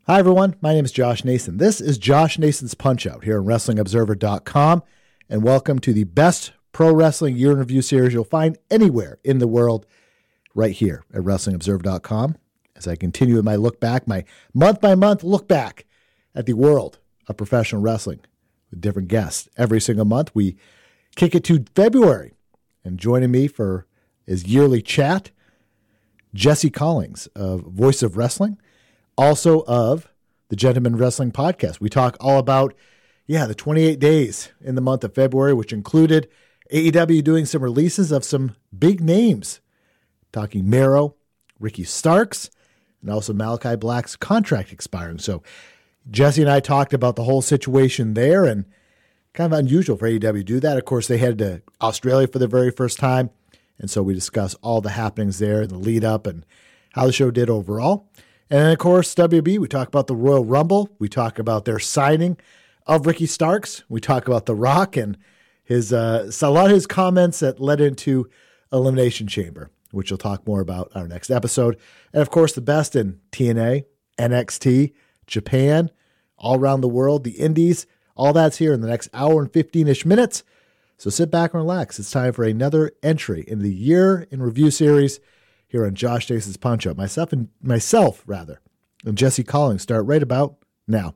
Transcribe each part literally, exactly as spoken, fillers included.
Hi, everyone. My name is Josh Nason. This is Josh Nason's Punch-Out here on Wrestling Observer dot com, and welcome to the best pro wrestling year in review series you'll find anywhere in the world right here at Wrestling Observer dot com. As I continue with my look back, my month-by-month look back at the world of professional wrestling with different guests. Every single month, we kick it to February, and joining me for his yearly chat, Jesse Collins of Voice of Wrestling, also of the Gentleman Wrestling Podcast. We talk all about, yeah, the twenty-eight days in the month of February, which included A E W doing some releases of some big names. Talking Mero, Ricky Starks, and also Malachi Black's contract expiring. So Jesse and I talked about the whole situation there, and kind of unusual for A E W to do that. Of course, they headed to Australia for the very first time, and so we discussed all the happenings there, the lead up, and how the show did overall. And then, of course, W W E, we talk about the Royal Rumble. We talk about their signing of Ricky Starks. We talk about The Rock and his uh, a lot of his comments that led into Elimination Chamber, which we'll talk more about on our next episode. And, of course, the best in T N A, N X T, Japan, all around the world, the indies, all that's here in the next hour and fifteen-ish minutes. So sit back and relax. It's time for another entry in the Year in Review series here on Josh Nason's Punch-Out. Myself and myself, rather, and Jesse Collins start right about now.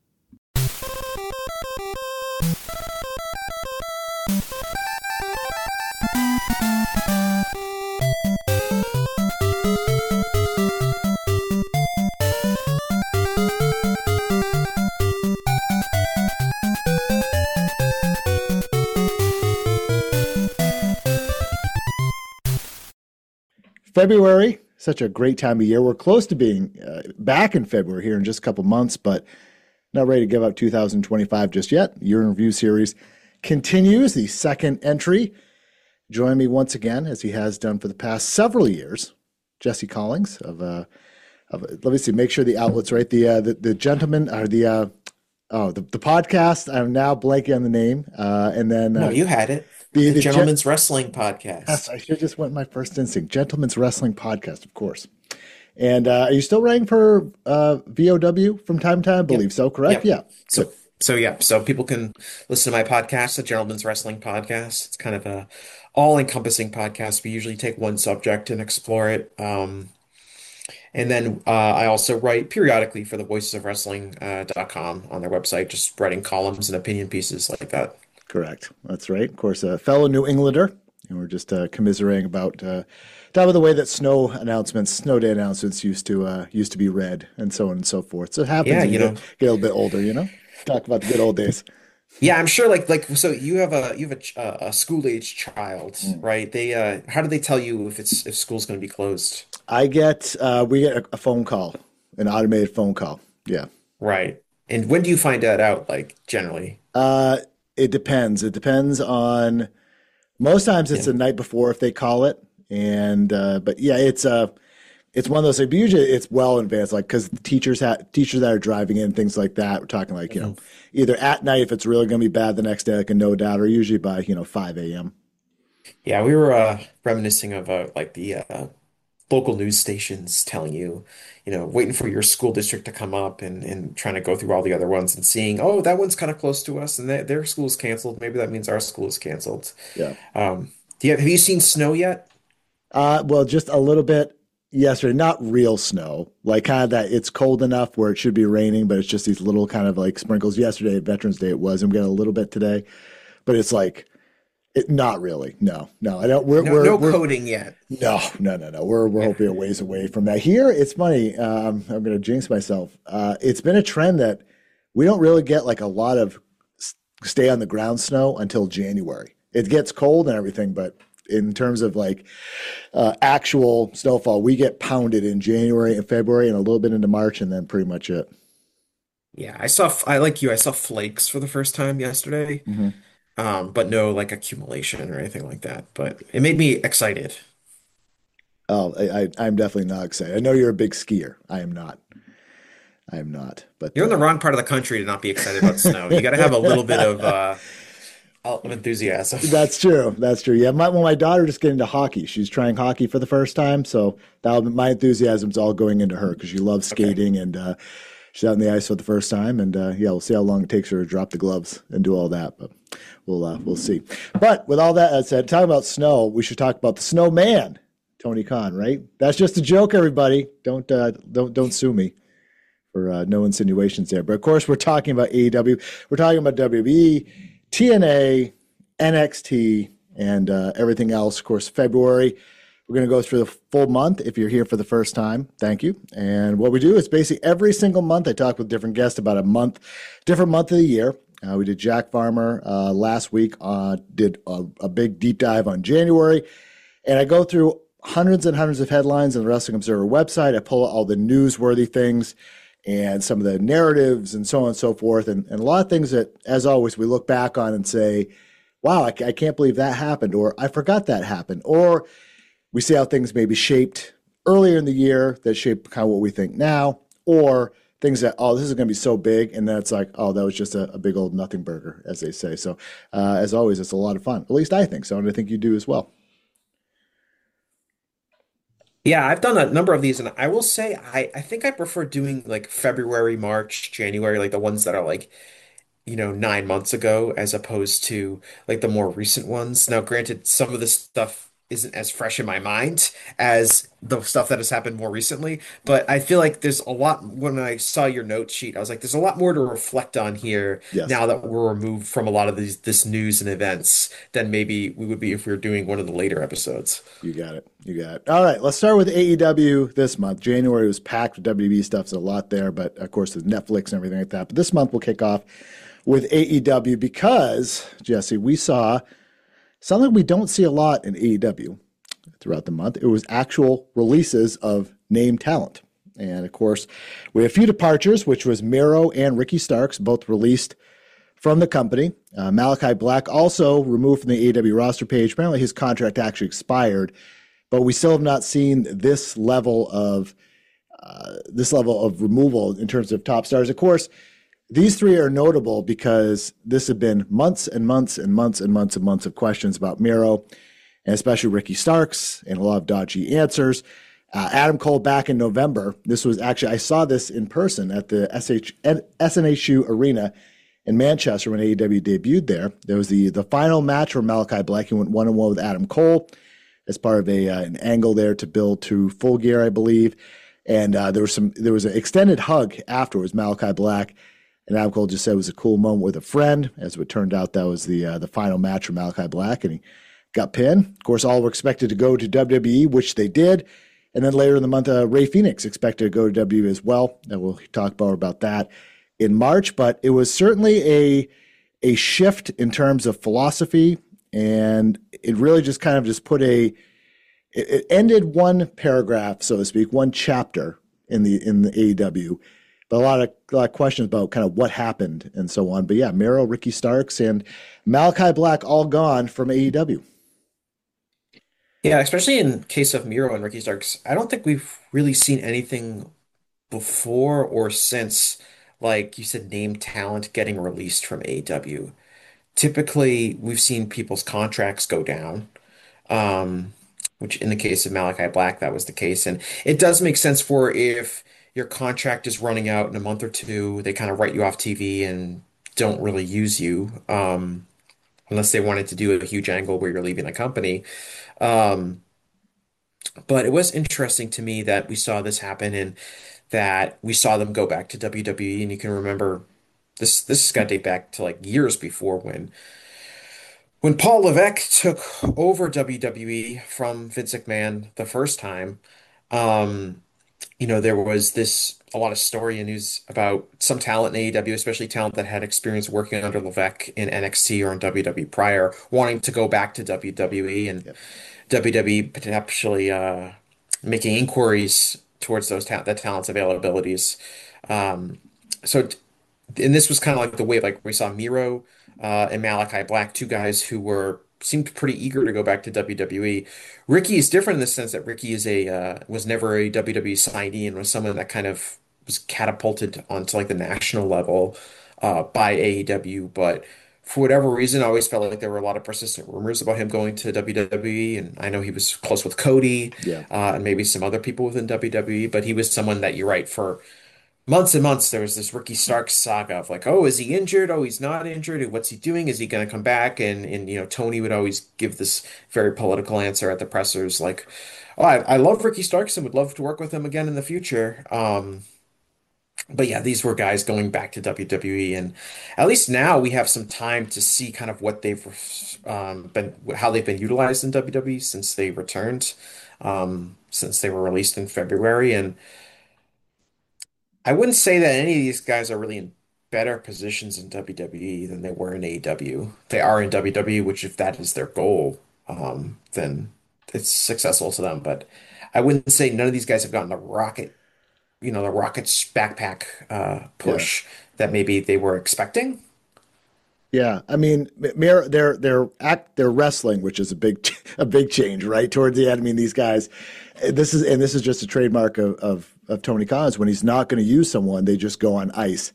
February, such a great time of year. We're close to being uh, back in February here in just a couple months, but not ready to give up two thousand twenty-five just yet. Year in Review series continues, the second entry. Join me once again, as he has done for the past several years, Jesse Collins of, uh, of let me see, make sure the outlet's right. The uh, the, the gentleman, or the, uh, oh, the, the podcast, I'm now blanking on the name. Uh, and then. Uh, no, you had it. The, the, the Gentleman's Gen- Wrestling Podcast. Yes, I should just went my first instinct. Gentleman's Wrestling Podcast, of course. And uh, are you still writing for uh, V O W from time to time? I believe yep. so, correct? Yep. Yeah. So, so yeah, so people can listen to my podcast, the Gentleman's Wrestling Podcast. It's kind of a all-encompassing podcast. We usually take one subject and explore it. Um, and then uh, I also write periodically for the voices of wrestling dot com uh, on their website, just writing columns and opinion pieces like that. Correct. That's right. Of course, a fellow New Englander, and we're just uh, commiserating about uh, time of the way that snow announcements, snow day announcements used to uh, used to be read, and so on and so forth. So it happens. Yeah, you you get, know, get a little bit older. You know, talk about the good old days. Yeah, I'm sure. Like, like, so you have a you have a, a school age child, mm. right? They, uh, how do they tell you if it's if school's going to be closed? I get, uh, we get a, a phone call, an automated phone call. Yeah. Right. And when do you find that out? Like, generally? Uh. It depends. It depends on, most times it's yeah. the night before if they call it. And, uh, but yeah, it's uh, it's one of those, but usually it's well in advance, like, because teachers have, teachers that are driving in, things like that. We're talking like, you mm-hmm. know, either at night if it's really going to be bad the next day, like a no doubt, or usually by, you know, five a.m. Yeah, we were uh, reminiscing of uh, like the uh, local news stations telling you, you know, waiting for your school district to come up and, and trying to go through all the other ones and seeing, oh, that one's kind of close to us and they, their school is canceled. Maybe that means our school is canceled. Yeah. Um, do you have, have you seen snow yet? Uh, well, just a little bit yesterday, not real snow, like kind of that it's cold enough where it should be raining, but it's just these little kind of like sprinkles. Yesterday at Veterans Day it was, and we got a little bit today, but it's like, It, not really. No, no, I don't. We're, no, we're, no we're, coding yet. No, no, no, no. We're we're hoping a ways away from that. Here, it's funny. Um, I'm going to jinx myself. Uh, it's been a trend that we don't really get like a lot of stay on the ground snow until January. It gets cold and everything, but in terms of like uh, actual snowfall, we get pounded in January and February and a little bit into March, and then pretty much it. Yeah, I saw. I like you. I saw flakes for the first time yesterday. Mm-hmm. Um, but no like accumulation or anything like that. But it made me excited. Oh, I, I, I'm definitely not excited. I know you're a big skier. I am not. I am not. But You're in uh, the wrong part of the country to not be excited about snow. You got to have a little bit of uh, of enthusiasm. That's true. That's true. Yeah, my well, my daughter just getting into hockey. She's trying hockey for the first time, so that my enthusiasm's all going into her because she loves skating, okay. and uh, she's out in the ice for the first time, and uh, yeah, we'll see how long it takes her to drop the gloves and do all that. But we'll uh, we'll see. But with all that said, talking about snow, we should talk about the snowman, Tony Khan. Right? That's just a joke, everybody. Don't uh, don't don't sue me for uh, no insinuations there. But of course, we're talking about A E W. We're talking about W W E, T N A, N X T, and uh, everything else. Of course, February. We're going to go through the full month. If you're here for the first time, thank you. And what we do is basically every single month, I talk with different guests about a month, different month of the year. Uh, we did Jack Farmer uh, last week, uh, did a, a big deep dive on January. And I go through hundreds and hundreds of headlines on the Wrestling Observer website. I pull out all the newsworthy things and some of the narratives and so on and so forth. And, and a lot of things that, as always, we look back on and say, wow, I, I can't believe that happened, or I forgot that happened, or we see how things may be shaped earlier in the year that shape kind of what we think now, or things that, oh, this is going to be so big, and then it's like, oh, that was just a, a big old nothing burger, as they say. So, uh, as always, it's a lot of fun. At least I think so, and I think you do as well. Yeah, I've done a number of these, and I will say I, I think I prefer doing like February, March, January, like the ones that are like, you know, nine months ago as opposed to like the more recent ones. Now, granted, some of this stuff isn't as fresh in my mind as the stuff that has happened more recently, but I feel like there's a lot. When I saw your note sheet, I was like, there's a lot more to reflect on here Yes. now that we're removed from a lot of these this news and events than maybe we would be if we were doing one of the later episodes. You got it. You got it. All right, let's start with A E W this month. January was packed with W W E stuff, so a lot there, but of course, there's Netflix and everything like that. But this month we'll kick off with A E W because, Jesse, we saw something we don't see a lot in A E W throughout the month. It was actual releases of name talent. And of course, we had a few departures, which was Miro and Ricky Starks, both released from the company. Uh, Malachi Black also removed from the A E W roster page. Apparently his contract actually expired, but we still have not seen this level of uh, this level of removal in terms of top stars. Of course, these three are notable because this had been months and months and months and months and months of questions about Miro, and especially Ricky Starks, and a lot of dodgy answers. Uh, Adam Cole back in November. This was actually, I saw this in person at the S H, S N H U Arena in Manchester when A E W debuted there. There was the, the final match for Malachi Black. He went one on one with Adam Cole as part of a uh, an angle there to build to Full Gear, I believe. And uh, there was some there was an extended hug afterwards. Malachi Black and Adam Cole just said it was a cool moment with a friend. As it turned out, that was the uh, the final match for Malachi Black, and he got pinned. Of course, all were expected to go to W W E, which they did. And then later in the month, uh, Ray Phoenix expected to go to W W E as well. And we'll talk more about that in March. But it was certainly a a shift in terms of philosophy, and it really just kind of just put a it, it ended one paragraph, so to speak, one chapter in the in the A E W. But a lot of a lot of questions about kind of what happened and so on. But yeah, Miro, Ricky Starks, and Malachi Black all gone from A E W. Yeah, especially in case of Miro and Ricky Starks, I don't think we've really seen anything before or since, like you said, name talent getting released from A E W. Typically, we've seen people's contracts go down, um, which in the case of Malachi Black, that was the case. And it does make sense for if your contract is running out in a month or two, they kind of write you off T V and don't really use you, um, unless they wanted to do a huge angle where you're leaving the company. Um, but it was interesting to me that we saw this happen and that we saw them go back to W W E. And you can remember this, this has got to date back to like years before when when Paul Levesque took over W W E from Vince McMahon the first time. Um, you know, there was this a lot of story and news about some talent in A E W, especially talent that had experience working under Levesque in N X T or in W W E prior, wanting to go back to W W E, and Yep. W W E potentially uh, making inquiries towards those ta that talent's availabilities. Um, so, and this was kind of like the way, like we saw Miro uh, and Malachi Black, two guys who were seemed pretty eager to go back to W W E. Ricky is different in the sense that Ricky is a uh, was never a W W E signee and was someone that kind of was catapulted onto like the national level uh, by A E W, but for whatever reason, I always felt like there were a lot of persistent rumors about him going to W W E, and I know he was close with Cody Yeah. uh, and maybe some other people within W W E, but he was someone that you're right for. months and months there was this Ricky Starks saga of like, oh, is he injured? Oh, he's not injured. What's he doing? Is he going to come back? And and you know, Tony would always give this very political answer at the pressers, like, oh, I, I love Ricky Starks and would love to work with him again in the future. Um, but yeah, these were guys going back to W W E, and at least now we have some time to see kind of what they've um, been, how they've been utilized in W W E since they returned, um, since they were released in February, and I wouldn't say that any of these guys are really in better positions in W W E than they were in A E W. They are in W W E, which if that is their goal, um, then it's successful to them. But I wouldn't say none of these guys have gotten the rocket, you know, the Rockets backpack uh, Yeah. push that maybe they were expecting. Yeah, I mean, they're they're they're act they're wrestling, which is a big a big change, right? Towards the end, I mean, these guys, this is and this is just a trademark of of, of Tony Khan. When he's not going to use someone, they just go on ice,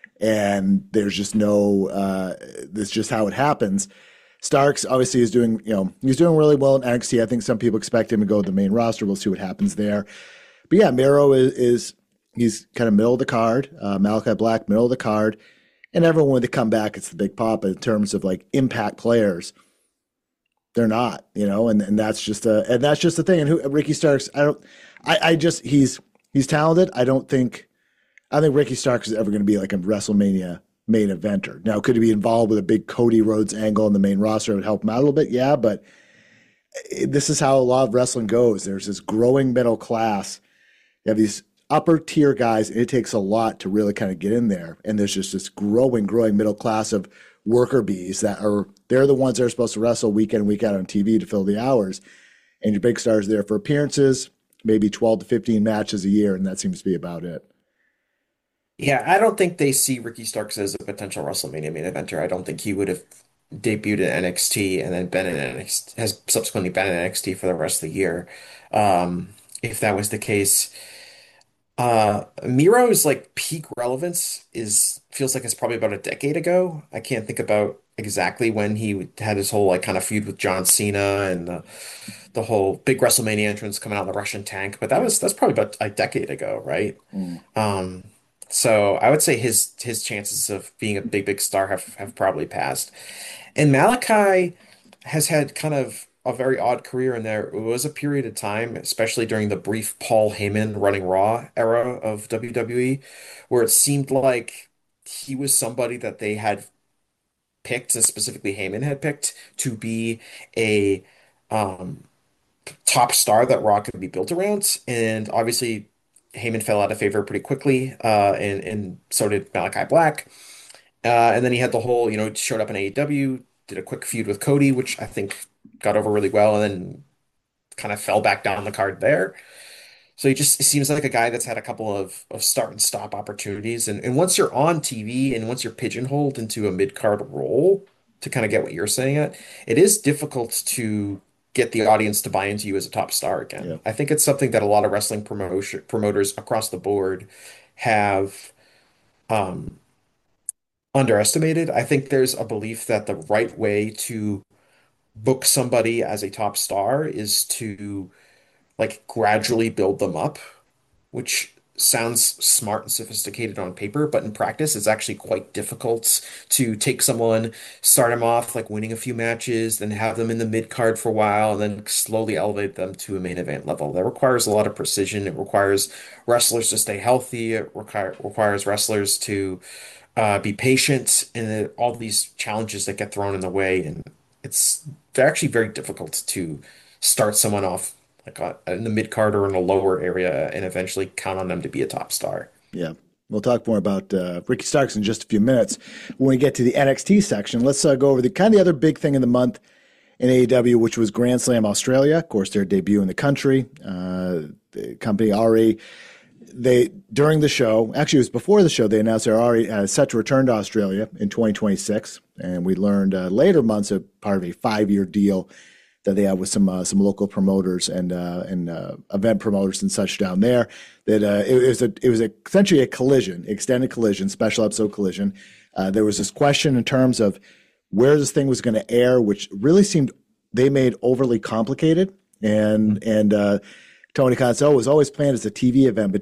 and there's just no. Uh, that's just how it happens. Starks obviously is doing, you know, he's doing really well in N X T. I think some people expect him to go to the main roster. We'll see what happens there. But yeah, Miro is, is he's kind of middle of the card. Uh, Malachi Black, middle of the card. And everyone, when they come back, it's the big pop. In terms of like impact players, they're not, you know, and, and that's just a and that's just the thing. And who Ricky Starks, I don't, I, I just he's he's talented. I don't think I think Ricky Starks is ever going to be like a WrestleMania main eventer. Now, could he be involved with a big Cody Rhodes angle in the main roster? It would help him out a little bit, yeah. But this is how a lot of wrestling goes. There's this growing middle class. You have these upper tier guys, and it takes a lot to really kind of get in there. And there's just this growing, growing middle class of worker bees that are they're the ones that are supposed to wrestle week in and week out on T V to fill the hours. And your big stars there for appearances, maybe twelve to fifteen matches a year, and that seems to be about it. Yeah, I don't think they see Ricky Starks as a potential WrestleMania main eventer. I don't think he would have debuted in N X T and then been in N X T, has subsequently been in N X T for the rest of the year. Um, if that was the case. Uh, Miro's like peak relevance is feels like it's probably about a decade ago. I can't think about exactly when he had his whole like kind of feud with John Cena and the, the whole big WrestleMania entrance coming out in the Russian tank, but that was that's probably about a decade ago, right? Mm. Um, so I would say his his chances of being a big big star have have probably passed. And Malachi has had kind of a very odd career in there. It was a period of time, especially during the brief Paul Heyman running Raw era of W W E, where it seemed like he was somebody that they had picked, and specifically Heyman had picked to be a um, top star that Raw could be built around. And obviously, Heyman fell out of favor pretty quickly, uh, and and so did Malachi Black. Uh, and then he had the whole, you know, showed up in A E W, did a quick feud with Cody, which I think got over really well, and then kind of fell back down the card there. So he just seems like a guy that's had a couple of, of start and stop opportunities. And, and once you're on T V and once you're pigeonholed into a mid-card role, to kind of get what you're saying at, it is difficult to get the audience to buy into you as a top star Yeah. again. I think it's something that a lot of wrestling promotion promoters across the board have um, underestimated. I think there's a belief that the right way to book somebody as a top star is to like gradually build them up, which sounds smart and sophisticated on paper, but in practice, it's actually quite difficult to take someone, start them off like winning a few matches, then have them in the mid card for a while, and then slowly elevate them to a main event level. That requires a lot of precision. It requires wrestlers to stay healthy. It require, requires wrestlers to uh, be patient, and then all these challenges that get thrown in the way. And it's they're actually very difficult to start someone off like uh, in the mid card or in a lower area and eventually count on them to be a top star. Yeah. We'll talk more about uh, Ricky Starks in just a few minutes. When we get to the N X T section, let's uh, go over the kind of the other big thing in the month in A E W, which was Grand Slam Australia. Of course, their debut in the country. Uh, the company already, they during the show, actually it was before the show, they announced they're already uh, set to return to Australia in twenty twenty-six. And we learned uh, later months of part of a five-year deal that they have with some uh, some local promoters and uh, and uh, event promoters and such down there. That uh, it, it was a it was a, essentially a collision, extended collision, special episode collision. Uh, there was this question in terms of where this thing was going to air, which really seemed they made overly complicated. And and uh, Tony Khan said, oh, it was always planned as a T V event, but just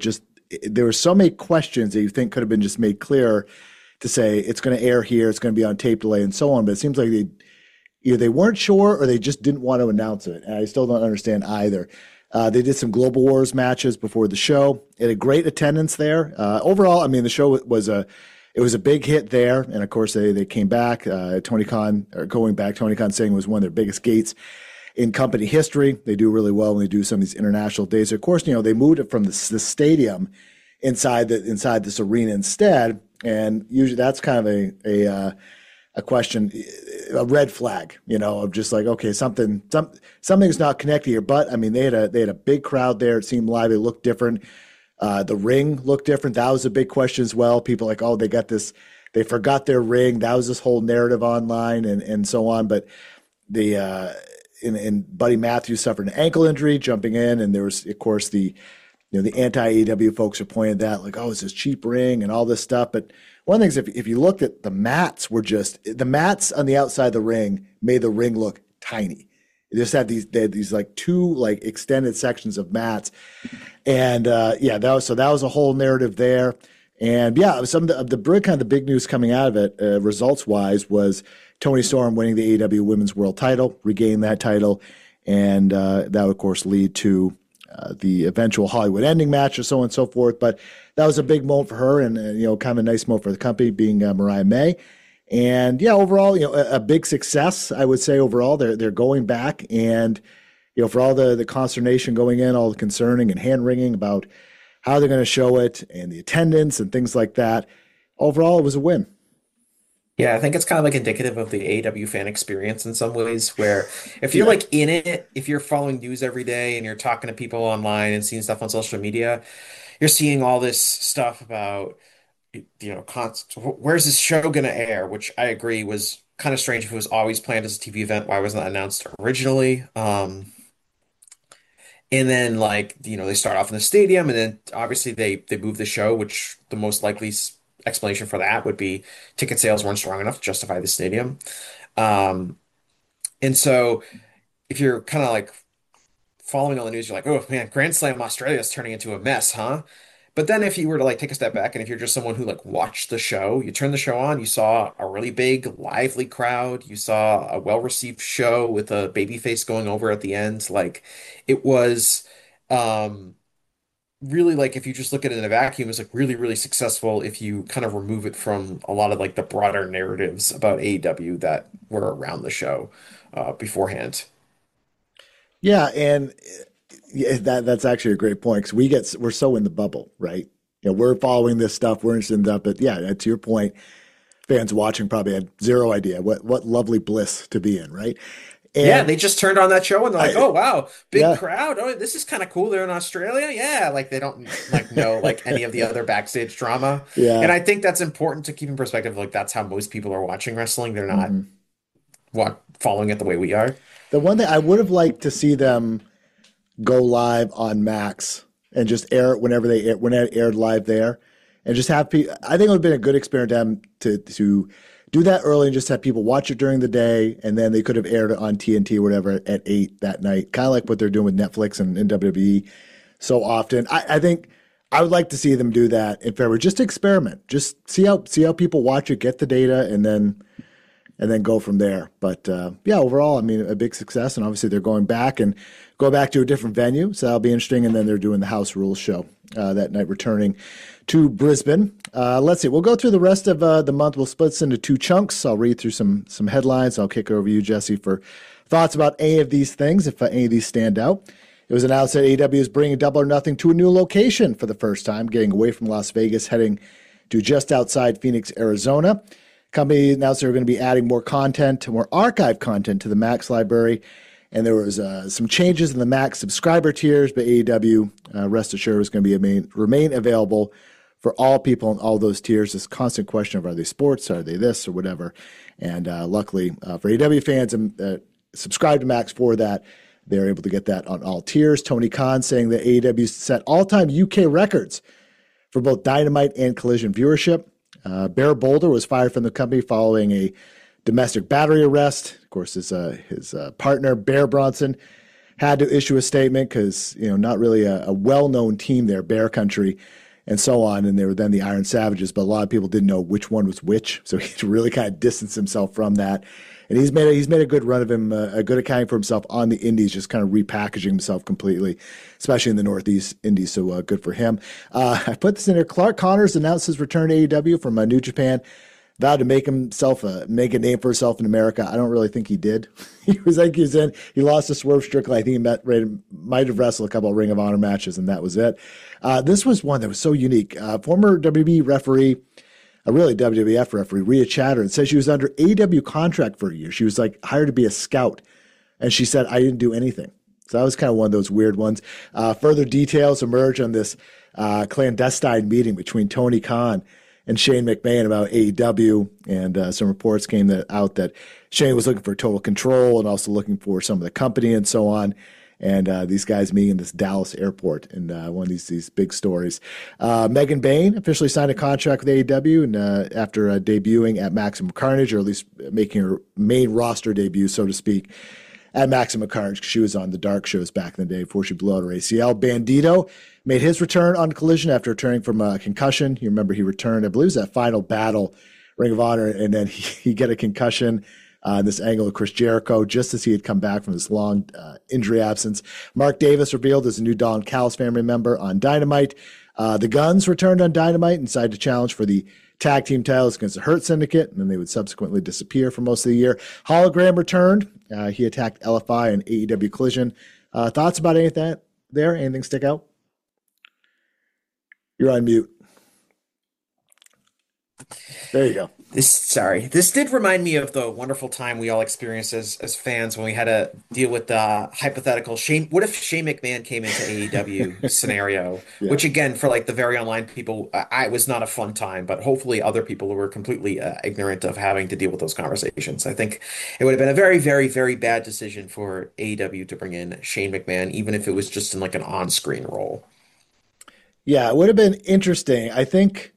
it, there were so many questions that you think could have been just made clearer to say it's going to air here, it's going to be on tape delay, and so on. But it seems like they either they weren't sure or they just didn't want to announce it, and I still don't understand either. Uh, they did some Global Wars matches before the show. It had a great attendance there. Uh, overall, I mean, the show was a it was a big hit there, and of course they they came back. Uh, Tony Khan, or going back, Tony Khan saying it was one of their biggest gates in company history. They do really well when they do some of these international days. Of course, you know they moved it from the, the stadium inside the inside this arena instead, and usually that's kind of a a uh, a question, a red flag, you know, of just like, okay, something, some, something's not connected here. But I mean, they had a, they had a big crowd there. It seemed live. It looked different. Uh, the ring looked different. That was a big question as well. People like, oh, they got this, they forgot their ring. That was this whole narrative online and, and so on. But the, uh, and, and Buddy Matthews suffered an ankle injury jumping in. And there was, of course, the, you know, the anti-A E W folks are pointing that like, oh, it's this cheap ring and all this stuff. But one of the things, if if you looked at the mats, were just the mats on the outside of the ring made the ring look tiny. They just had these they had these like two like extended sections of mats, and uh, yeah, that was so that was a whole narrative there. And yeah, some of the, the kind of the big news coming out of it, uh, results wise, was Toni Storm winning the A E W Women's World Title, regaining that title, and uh, that would of course lead to Uh, the eventual Hollywood ending match, or so on and so forth. But that was a big moment for her, and uh, you know, kind of a nice moment for the company, being uh, Mariah May. And yeah, overall, you know, a, a big success, I would say. Overall, they're they're going back, and you know, for all the the consternation going in, all the concerning and hand wringing about how they're going to show it and the attendance and things like that. Overall, it was a win. Yeah, I think it's kind of like indicative of the A E W fan experience in some ways, where if you're Yeah. like in it, if you're following news every day and you're talking to people online and seeing stuff on social media, you're seeing all this stuff about, you know, const where's this show going to air, which I agree was kind of strange if it was always planned as a T V event. Why wasn't that announced originally? Um, and then like, you know, they start off in the stadium and then obviously they they move the show, which the most likely s- explanation for that would be ticket sales weren't strong enough to justify the stadium. Um, and so if you're kind of like following all the news, you're like, oh man, Grand Slam Australia is turning into a mess, huh? But then if you were to like take a step back and if you're just someone who like watched the show, you turn the show on, you saw a really big, lively crowd, you saw a well-received show with a babyface going over at the end. Like it was um really like if you just look at it in a vacuum, it's like really, really successful if you kind of remove it from a lot of like the broader narratives about A E W that were around the show uh beforehand. Yeah, and yeah, that that's actually a great point, because we get we're so in the bubble, right? You know, we're following this stuff, we're interested in that, but yeah, to your point, fans watching probably had zero idea what what lovely bliss to be in, right? Yeah, And they just turned on that show and they're like, I, "Oh wow, big yeah, crowd. Oh, this is kind of cool. They're in Australia." Yeah, like they don't like know like any of the other backstage drama. And yeah. I think that's important to keep in perspective. Like that's how most people are watching wrestling. They're not Mhm. what following it the way we are. The one thing I would have liked to see them go live on Max and just air it whenever they air, when it aired live there, and just have people. I think it would have been a good experience to them to to do that early and just have people watch it during the day, and then they could have aired it on T N T or whatever at eight that night, kind of like what they're doing with Netflix and, and W W E so often. I, I think I would like to see them do that in February, just to experiment, just see how see how people watch it, get the data, and then and then go from there. But uh, yeah, overall, I mean, a big success, and obviously they're going back and go back to a different venue, so that'll be interesting. And then they're doing the House Rules show uh, that night, returning to Brisbane. Uh, let's see, we'll go through the rest of uh, the month. We'll split this into two chunks. I'll read through some some headlines. I'll kick it over to you, Jesse, for thoughts about any of these things, if uh, any of these stand out. It was announced that A E W is bringing Double or Nothing to a new location for the first time, getting away from Las Vegas, heading to just outside Phoenix, Arizona. Company announced they were going to be adding more content, more archive content to the Max library, and there was uh, some changes in the Max subscriber tiers, but A E W, uh, rest assured, was going to be a main, remain available for all people in all those tiers. This constant question of, are they sports, are they this, or whatever. And uh, luckily uh, for A E W fans um, uh, subscribe to Max for that, they're able to get that on all tiers. Tony Khan saying that A E W set all-time U K records for both Dynamite and Collision viewership. Uh, Bear Boulder was fired from the company following a domestic battery arrest. Of course, his uh, his uh, partner Bear Bronson had to issue a statement because, you know, not really a, a well-known team there, Bear Country and so on. And they were then the Iron Savages, but a lot of people didn't know which one was which. So he really kind of distanced himself from that. And he's made a, he's made a good run of him, uh, a good accounting for himself on the Indies, just kind of repackaging himself completely, especially in the Northeast Indies. So uh, good for him. Uh, I put this in there. Clark Connors announced his return to A E W from uh, New Japan. Vowed to make himself a make a name for himself in America. I don't really think he did. He was like he was in. He lost to Swerve Strickland. I think he met, might have wrestled a couple of Ring of Honor matches, and that was it. Uh, this was one that was so unique. Uh, former W W E referee, a really W W F referee, Rhea Chatterton, said she was under A E W contract for a year. She was like hired to be a scout, and she said, "I didn't do anything." So that was kind of one of those weird ones. Uh, further details emerge on this uh, clandestine meeting between Tony Khan and Shane McMahon about A E W, and uh, some reports came that, out that Shane was looking for total control and also looking for some of the company and so on. And uh, these guys meeting in this Dallas airport, and uh, one of these these big stories. Uh, Megan Bayne officially signed a contract with A E W, and uh, after uh, debuting at Maximum Carnage, or at least making her main roster debut, so to speak, at Maximum Carnage, because she was on the dark shows back in the day before she blew out her A C L. Bandito made his return on Collision after returning from a concussion. You remember he returned, I believe it was that final battle, Ring of Honor, and then he, he get a concussion uh, in this angle of Chris Jericho, just as he had come back from this long uh, injury absence. Mark Davis revealed as a new Don Callis family member on Dynamite. Uh, the Guns returned on Dynamite and decided to challenge for the tag team titles against the Hurt Syndicate, and then they would subsequently disappear for most of the year. Hologram returned. Uh, he attacked L F I and A E W Collision. Uh, thoughts about any of that there? Anything stick out? You're on mute. There you go. This, sorry, this did remind me of the wonderful time we all experienced as as fans when we had to deal with the hypothetical Shane. What if Shane McMahon came into A E W scenario? Yeah. Which again, for like the very online people, I, I was not a fun time, but hopefully other people who were completely uh, ignorant of having to deal with those conversations. I think it would have been a very, very, very bad decision for A E W to bring in Shane McMahon, even if it was just in like an on-screen role. Yeah, it would have been interesting. I think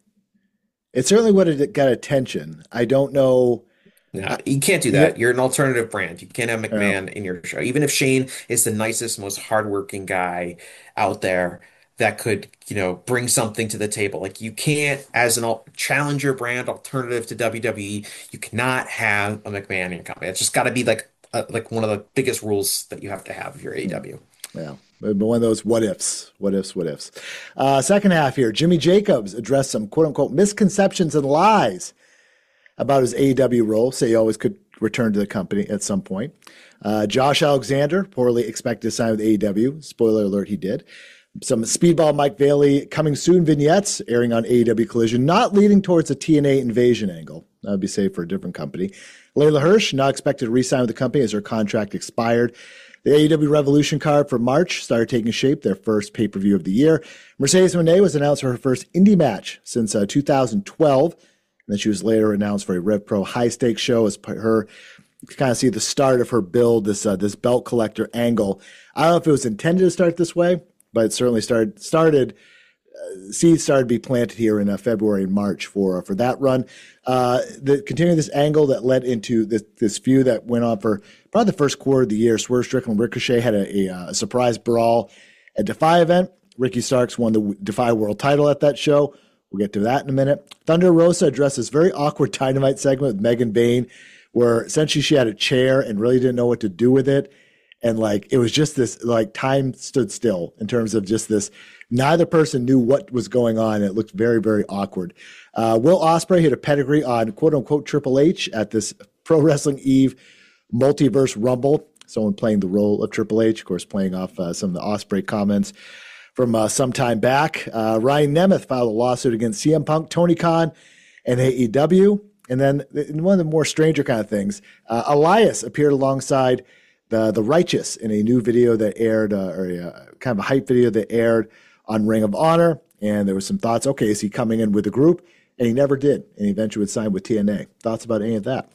it certainly would have got attention. I don't know. No, I, you can't do yeah, that. You're an alternative brand. You can't have uh, McMahon in your show. Even if Shane is the nicest, most hardworking guy out there that could, you know, bring something to the table. Like you can't, as an al challenger brand alternative to W W E, you cannot have a McMahon in your company. It's just got to be like uh, like one of the biggest rules that you have to have if you're A E W. yeah. But one of those what ifs, what ifs, what ifs. Uh, second half here, Jimmy Jacobs addressed some quote unquote misconceptions and lies about his A E W role. Say he always could return to the company at some point. Uh, Josh Alexander, poorly expected to sign with A E W. Spoiler alert, he did. Some Speedball Mike Bailey coming soon vignettes airing on A E W Collision, not leading towards a T N A invasion angle. That would be safe for a different company. Layla Hirsch, not expected to re-sign with the company as her contract expired. The A E W Revolution card for March started taking shape, their first pay-per-view of the year. Mercedes Moné was announced for her first indie match since uh, two thousand twelve. And then she was later announced for a Rev Pro high-stakes show as her, you can kind of see the start of her build, this uh, this belt collector angle. I don't know if it was intended to start this way, but it certainly started, started uh, seeds started to be planted here in uh, February and March for uh, for that run. Uh, the continuing this angle that led into this, this feud that went on for probably the first quarter of the year. Swerve Strickland and Ricochet had a, a, a surprise brawl at Defy event. Ricky Starks won the Defy World title at that show. We'll get to that in a minute. Thunder Rosa addressed this very awkward Dynamite segment with Megan Bayne, where essentially she had a chair and really didn't know what to do with it. And like, it was just this, like time stood still in terms of just this, neither person knew what was going on. It looked very, very awkward. Uh, Will Ospreay hit a pedigree on quote unquote Triple H at this Pro Wrestling Eve Multiverse Rumble. Someone playing the role of Triple H, of course, playing off uh, some of the Ospreay comments from uh, some time back. Uh, Ryan Nemeth filed a lawsuit against C M Punk, Tony Khan, and A E W. And then one of the more stranger kind of things, uh, Elias appeared alongside the the Righteous in a new video that aired, uh, or a, uh, kind of a hype video that aired on Ring of Honor. And there was some thoughts, okay, is he coming in with the group? And he never did. And he eventually would sign with T N A. Thoughts about any of that?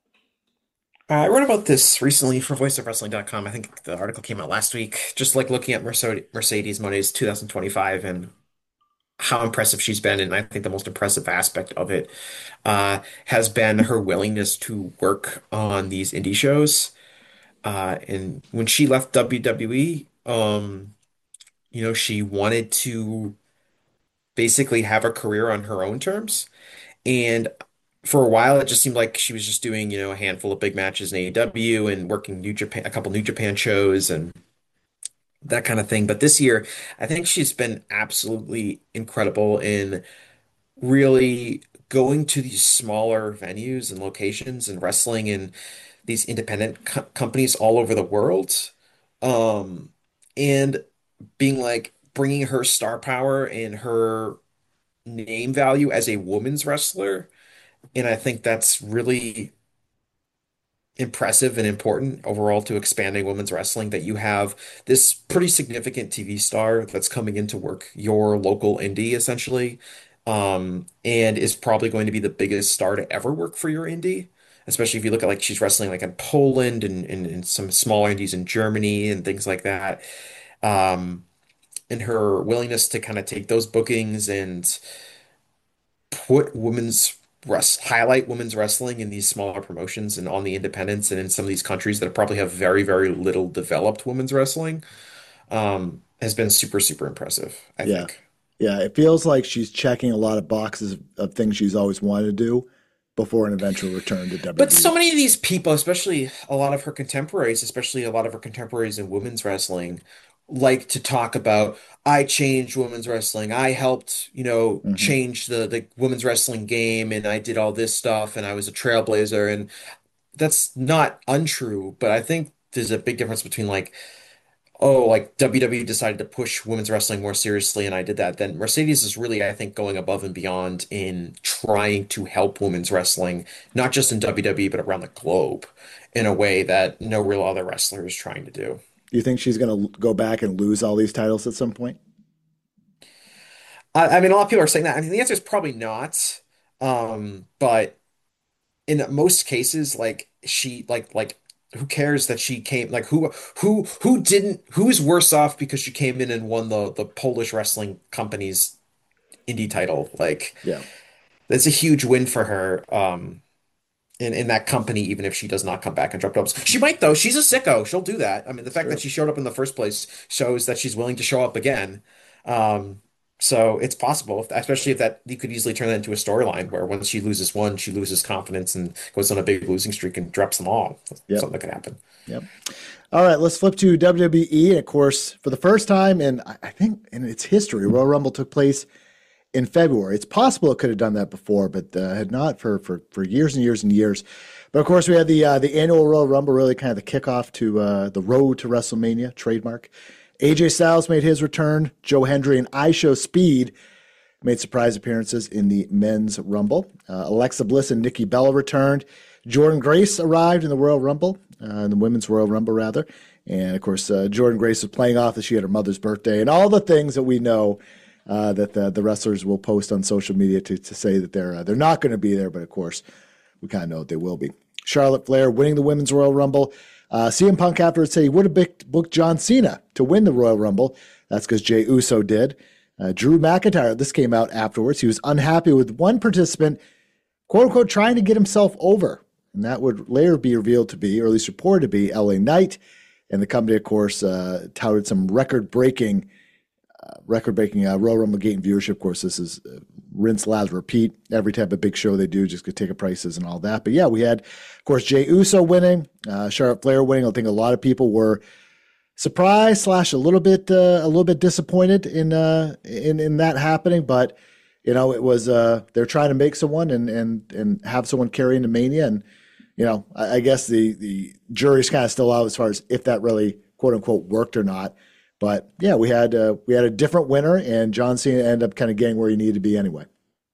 Uh, I wrote about this recently for voice of wrestling dot com. I think the article came out last week. Just like looking at Mercedes, Mercedes Moné's two thousand twenty-five and how impressive she's been. And I think the most impressive aspect of it uh, has been her willingness to work on these indie shows. Uh, and when she left W W E, um, you know, she wanted to basically have a career on her own terms. And for a while, it just seemed like she was just doing, you know, a handful of big matches in A E W and working New Japan, a couple New Japan shows and that kind of thing. But this year, I think she's been absolutely incredible in really going to these smaller venues and locations and wrestling in these independent co companies all over the world. Um, and being like bringing her star power and her name value as a woman's wrestler. And I think that's really impressive and important overall to expanding women's wrestling that you have this pretty significant T V star that's coming in to work your local indie essentially, um, and is probably going to be the biggest star to ever work for your indie. Especially if you look at like she's wrestling like in Poland and, and, and some smaller indies in Germany and things like that. Um, and her willingness to kind of take those bookings and put women's rest highlight women's wrestling in these smaller promotions and on the independents and in some of these countries that probably have very, very little developed women's wrestling, um, has been super, super impressive, I Yeah. think. Yeah. It feels like she's checking a lot of boxes of, of things she's always wanted to do before an eventual return to But so W W E. many of these people, especially a lot of her contemporaries, especially a lot of her contemporaries in women's wrestling, like to talk about, I changed women's wrestling. I helped, you know, Hmm. change the the women's wrestling game and I did all this stuff and I was a trailblazer and that's not untrue, but I think there's a big difference between like, oh, like W W E decided to push women's wrestling more seriously and I did that. Then Mercedes is really, I think, going above and beyond in trying to help women's wrestling, not just in W W E, but around the globe in a way that no real other wrestler is trying to do. Do you think she's going to go back and lose all these titles at some point? I, I mean, a lot of people are saying that. I mean, the answer is probably not. Um, but in most cases, like she like like who cares that she came like who who who didn't who's worse off because she came in and won the the Polish wrestling company's indie title. Like Yeah. that's a huge win for her um in in that company, even if she does not come back and drop dubs. She might though. She's a sicko. She'll do that. I mean, the fact that Sure. she showed up in the first place shows that she's willing to show up again. Um, so it's possible, if, especially if that you could easily turn that into a storyline where once she loses one, she loses confidence and goes on a big losing streak and drops them all. Yep. Something that could happen. Yep. All right, let's flip to W W E. And of course, for the first time in, I think, in its history, Royal Rumble took place in February. It's possible it could have done that before, but uh, had not for, for for years and years and years. But of course, we had the uh, the annual Royal Rumble, really kind of the kickoff to uh, the road to WrestleMania trademark. A J Styles made his return. Joe Hendry and I Show Speed made surprise appearances in the men's Rumble. Uh, Alexa Bliss and Nikki Bella returned. Jordynne Grace arrived in the Royal Rumble, uh, in the women's Royal Rumble, rather. And of course, uh, Jordynne Grace was playing off that she had her mother's birthday and all the things that we know uh, that the, the wrestlers will post on social media to, to say that they're uh, they're not going to be there, but of course, we kind of know that they will be. Charlotte Flair winning the women's Royal Rumble. Uh, C M Punk afterwards said he would have booked John Cena to win the Royal Rumble. That's because Jey Uso did. Uh, Drew McIntyre, this came out afterwards. He was unhappy with one participant, quote unquote, trying to get himself over. And that would later be revealed to be, or at least reported to be, L A Knight. And the company, of course, uh, touted some record breaking, uh, record breaking uh, Royal Rumble gate viewership. Of course, this is uh, rinse, lather, repeat. Every type of big show they do, just get ticket prices and all that. But yeah, we had, of course, Jey Uso winning, uh, Charlotte Flair winning. I think a lot of people were surprised slash a little bit uh, a little bit disappointed in uh, in in that happening, but you know it was uh, they're trying to make someone and and and have someone carry into Mania, and you know I, I guess the the jury's kind of still out as far as if that really quote unquote worked or not. But yeah, we had uh, we had a different winner, and John Cena ended up kind of getting where he needed to be anyway.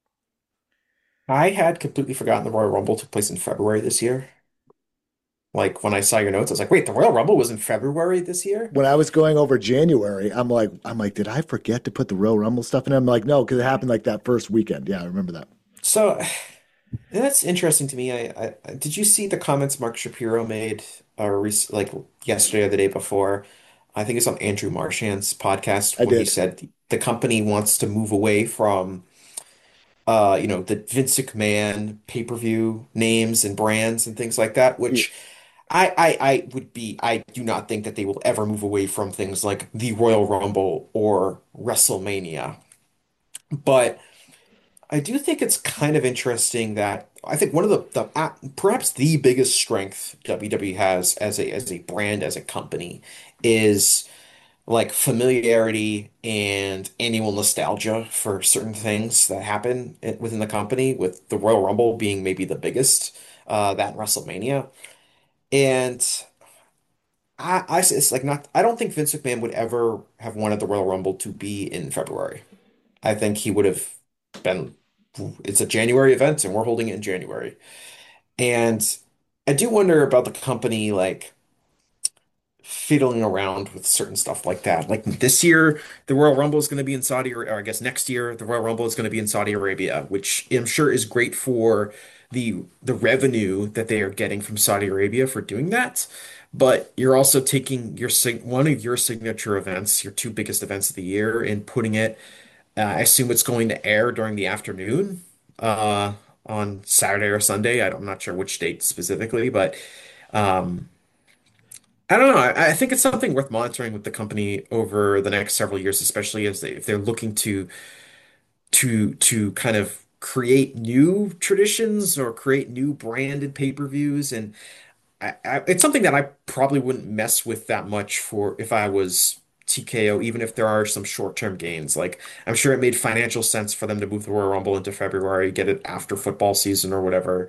I had completely forgotten the Royal Rumble took place in February this year. Like when I saw your notes, I was like, wait, the Royal Rumble was in February this year? When I was going over January, I'm like, I'm like, did I forget to put the Royal Rumble stuff in? I'm like, no, because it happened like that first weekend. Yeah, I remember that. So that's interesting to me. I, I did you see the comments Mark Shapiro made uh, rec like yesterday or the day before? I think it's on Andrew Marchand's podcast I when he did. said the company wants to move away from uh, you know, the Vince McMahon pay-per-view names and brands and things like that, Yeah. which I, I I would be I do not think that they will ever move away from things like the Royal Rumble or WrestleMania. But I do think it's kind of interesting that I think one of the, the uh, perhaps the biggest strength W W E has as a as a brand, as a company, is like familiarity and annual nostalgia for certain things that happen i- within the company, with the Royal Rumble being maybe the biggest, uh, that and WrestleMania. And I, I it's like not I don't think Vince McMahon would ever have wanted the Royal Rumble to be in February. I think he would have been, it's a January event and we're holding it in January. And I do wonder about the company like fiddling around with certain stuff like that. Like this year, the Royal Rumble is going to be in Saudi, or I guess next year, the Royal Rumble is going to be in Saudi Arabia, which I'm sure is great for the the revenue that they are getting from Saudi Arabia for doing that. But you're also taking your sig one of your signature events, your two biggest events of the year, and putting it. Uh, I assume it's going to air during the afternoon, uh, on Saturday or Sunday. I don't- I'm not sure which date specifically, but um, I don't know. I, I think it's something worth monitoring with the company over the next several years, especially as they, if they're looking to to to kind of create new traditions or create new branded pay-per-views. And I, I, it's something that I probably wouldn't mess with that much for if I was T K O, even if there are some short-term gains. Like I'm sure it made financial sense for them to move the Royal Rumble into February, get it after football season or whatever.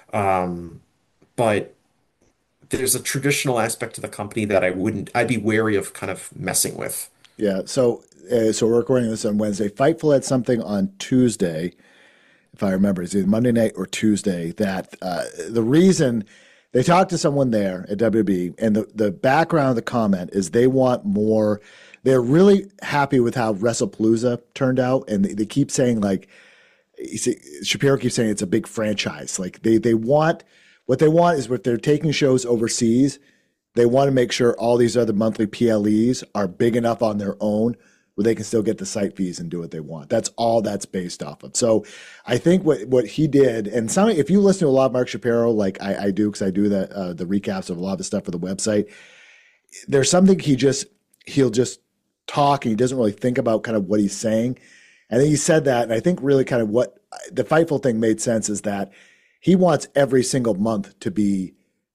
Um, but there's a traditional aspect to the company that I wouldn't, I'd be wary of kind of messing with. Yeah. So, uh, so we're recording this on Wednesday. Fightful had something on Tuesday, if I remember, it's either Monday night or Tuesday. That uh, the reason they talked to someone there at W W E, and the the background of the comment is they want more. They're really happy with how WrestlePalooza turned out, and they, they keep saying like you see, Shapiro keeps saying it's a big franchise. Like they they want what they want is what they're taking shows overseas. They want to make sure all these other monthly P L Es are big enough on their own where they can still get the site fees and do what they want. That's all that's based off of. So I think what what he did, and some if you listen to a lot of Mark Shapiro, like I, I do because I do that uh, the recaps of a lot of the stuff for the website. There's something he just he'll just talk and he doesn't really think about kind of what he's saying. And then he said that, and I think really kind of what the Fightful thing made sense is that he wants every single month to be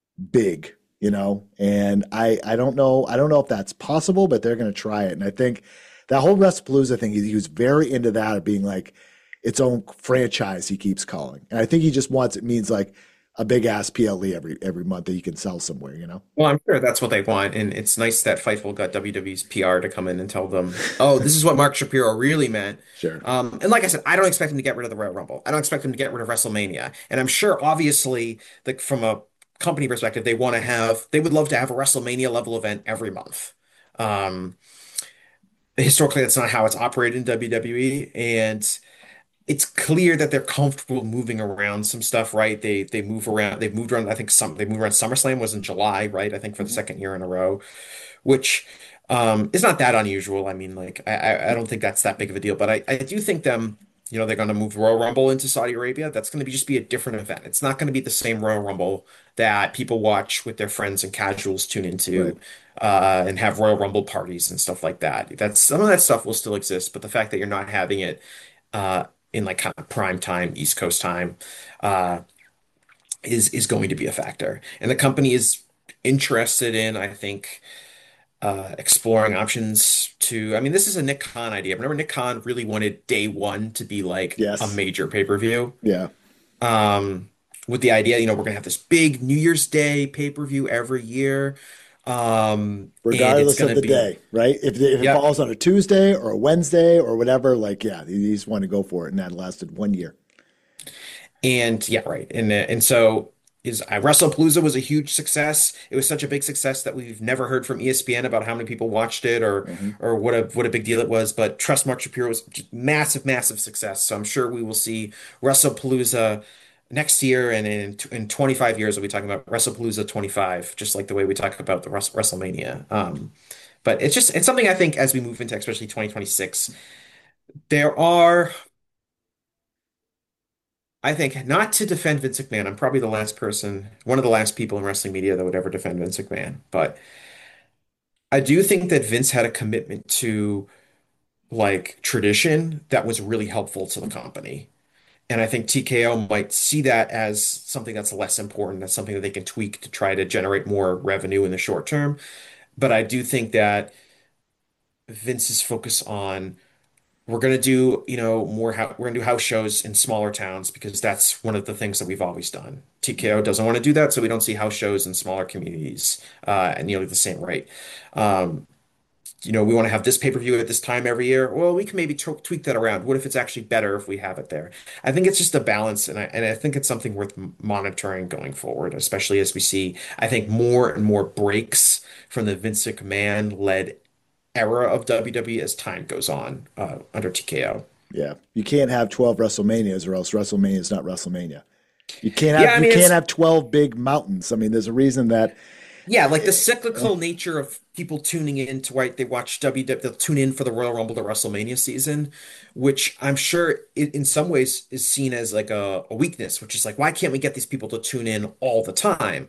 big, you know. And I I don't know I don't know if that's possible, but they're going to try it. And I think that whole WrestlePalooza thing, he, he was very into that of being like its own franchise. He keeps calling, and I think he just wants it means like a big ass P L E every every month that you can sell somewhere, you know. Well, I'm sure that's what they want. And it's nice that Fightful got W W E's P R to come in and tell them, oh, this is what Mark Shapiro really meant. Sure. Um, and like I said, I don't expect him to get rid of the Royal Rumble. I don't expect him to get rid of WrestleMania. And I'm sure, obviously, like from a company perspective, they want to have, they would love to have a WrestleMania level event every month. Um, Historically, that's not how it's operated in W W E. And it's clear that they're comfortable moving around some stuff, right? They they move around. They've moved around. I think some they moved around. SummerSlam was in July, right? I think for the Mhm. second year in a row, which um, is not that unusual. I mean, like I I I don't think that's that big of a deal. But I I do think them. You know, they're going to move Royal Rumble into Saudi Arabia. That's going to be just be a different event. It's not going to be the same Royal Rumble that people watch with their friends and casuals tune Right. into, uh, and have Royal Rumble parties and stuff like that. That's some of that stuff will still exist, but the fact that you're not having it uh, in like kind of prime time, East Coast time, uh, is is going to be a factor. And the company is interested in, I think, uh, exploring options to. I mean, this is a Nick Khan idea. Remember, Nick Khan really wanted day one to be like a Yes. major pay-per-view. Yeah. Um, with the idea, you know, we're gonna have this big New Year's Day pay-per-view every year. Um, and it's Regardless of gonna the be, day, right? If, if it yep. falls on a Tuesday or a Wednesday or whatever, like, yeah, you just want to go for it. And that lasted one year. And yeah, right. And uh, and so is uh, WrestlePalooza was a huge success. It was such a big success that we've never heard from E S P N about how many people watched it or Hmm. or what a what a big deal it was. But trust Mark Shapiro was just massive, massive success. So I'm sure we will see WrestlePalooza next year, and in in twenty-five years we'll be talking about WrestlePalooza twenty-five, just like the way we talk about the Wres- WrestleMania. Um, but it's just it's something I think as we move into especially twenty twenty-six, there are. I think not to defend Vince McMahon. I'm probably the last person, one of the last people in wrestling media that would ever defend Vince McMahon. But I do think that Vince had a commitment to like tradition that was really helpful to the company. And I think T K O might see that as something that's less important. That's something that they can tweak to try to generate more revenue in the short term. But I do think that Vince's focus on we're going to do, you know, more how we're going to do house shows in smaller towns because that's one of the things that we've always done. T K O doesn't want to do that, so we don't see house shows in smaller communities uh, at nearly the same rate. Um, you know, we want to have this pay-per-view at this time every year. Well, we can maybe t tweak that around. What if it's actually better if we have it there? I think it's just a balance, and I and I think it's something worth m- monitoring going forward, especially as we see, I think, more and more breaks from the Vince McMahon-led era of W W E as time goes on uh, under T K O. Yeah, you can't have twelve WrestleManias, or else WrestleMania is not WrestleMania. You can't Yeah, have I you mean can't it's have twelve big mountains. I mean, there's a reason that yeah, like the cyclical nature of people tuning in to why they watch W W E, they'll tune in for the Royal Rumble to WrestleMania season, which I'm sure it, in some ways is seen as like a, a weakness, which is like, why can't we get these people to tune in all the time?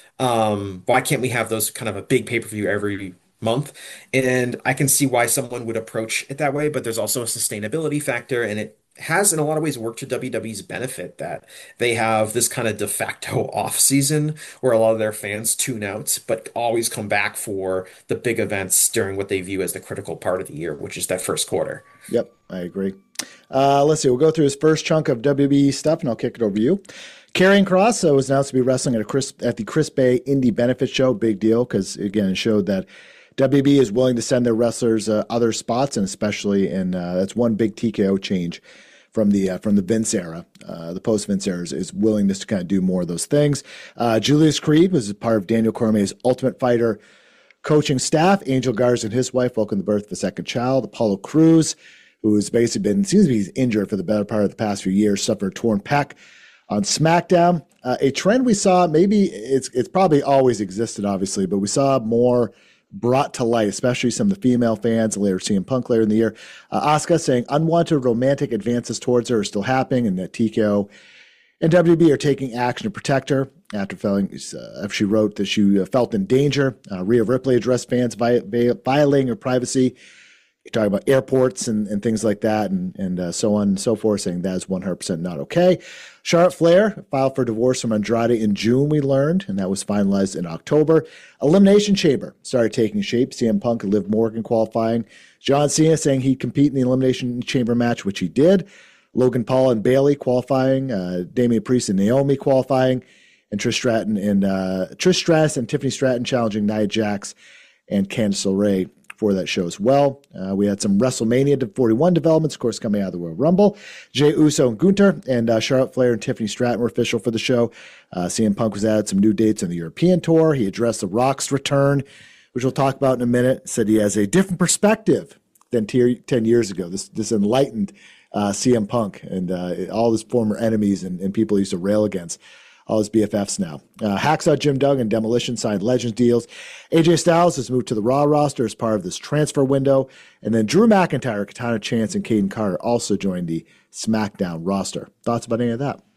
Um, why can't we have those kind of a big pay-per-view every month? And I can see why someone would approach it that way, but there's also a sustainability factor, and it has in a lot of ways worked to W W E's benefit that they have this kind of de facto off season where a lot of their fans tune out, but always come back for the big events during what they view as the critical part of the year, which is that first quarter. Yep, I agree. Uh, let's see. We'll go through his first chunk of W W E stuff, and I'll kick it over to you. Karrion Kross uh, was announced to be wrestling at a Chris, at the Chris Bay Indie Benefit Show. Big deal because, again, it showed that W W E is willing to send their wrestlers uh, other spots, and especially in uh, that's one big T K O change from the uh, from the Vince era. Uh, the post Vince era is, is willingness to kind of do more of those things. Uh, Julius Creed was a part of Daniel Cormier's Ultimate Fighter coaching staff. Angel Garza and his wife welcomed the birth of a second child. Apollo Crews, who has basically been seems to be injured for the better part of the past few years, suffered a torn pec on SmackDown. Uh, a trend we saw, maybe it's it's probably always existed, obviously, but we saw more brought to light, especially some of the female fans, later C M Punk later in the year. Uh, Asuka saying unwanted romantic advances towards her are still happening, and that T K O and W W E are taking action to protect her. After feeling, uh, after she wrote that she uh, felt in danger, uh, Rhea Ripley addressed fans vi- vi- violating her privacy. You're talking about airports and, and things like that, and and uh, so on and so forth, saying that is one hundred percent not okay. Charlotte Flair filed for divorce from Andrade in June, we learned, and that was finalized in October. Elimination Chamber started taking shape. C M Punk and Liv Morgan qualifying. John Cena saying he'd compete in the Elimination Chamber match, which he did. Logan Paul and Bayley qualifying. Uh, Damian Priest and Naomi qualifying. And Trish Stratton and uh, Trish Stratus and Tiffany Stratton challenging Nia Jax and Candice LeRae for that show as well. Uh, we had some WrestleMania forty-one developments, of course, coming out of the Royal Rumble. Jey Uso and Gunther and uh, Charlotte Flair and Tiffany Stratton were official for the show. Uh, C M Punk was added some new dates on the European tour. He addressed The Rock's return, which we'll talk about in a minute. Said he has a different perspective than t- ten years ago. This this enlightened uh, C M Punk and uh, all his former enemies and, and people he used to rail against. All his B F Fs now. Uh, Hacksaw Jim Duggan and Demolition signed Legends deals. A J Styles has moved to the Raw roster as part of this transfer window. And then Drew McIntyre, Katana Chance, and Caden Carter also joined the SmackDown roster. Thoughts about any of that?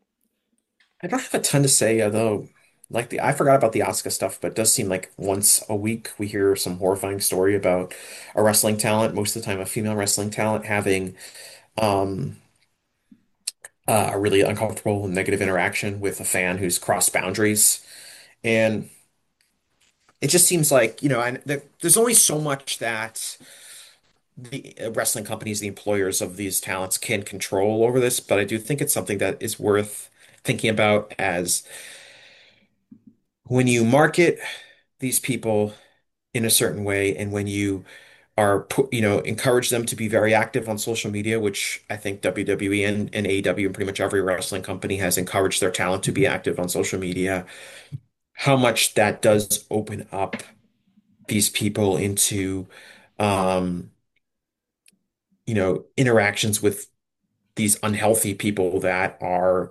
I don't have a ton to say, although like the I forgot about the Asuka stuff, but it does seem like once a week we hear some horrifying story about a wrestling talent, most of the time a female wrestling talent having um uh, a really uncomfortable and negative interaction with a fan who's crossed boundaries. And it just seems like, you know, and there, there's only so much that the uh, wrestling companies, the employers of these talents can control over this, but I do think it's something that is worth thinking about as when you market these people in a certain way and when you are put, you know, encourage them to be very active on social media, which I think W W E and, and A E W and pretty much every wrestling company has encouraged their talent to be active on social media, how much that does open up these people into, um, you know, interactions with these unhealthy people that are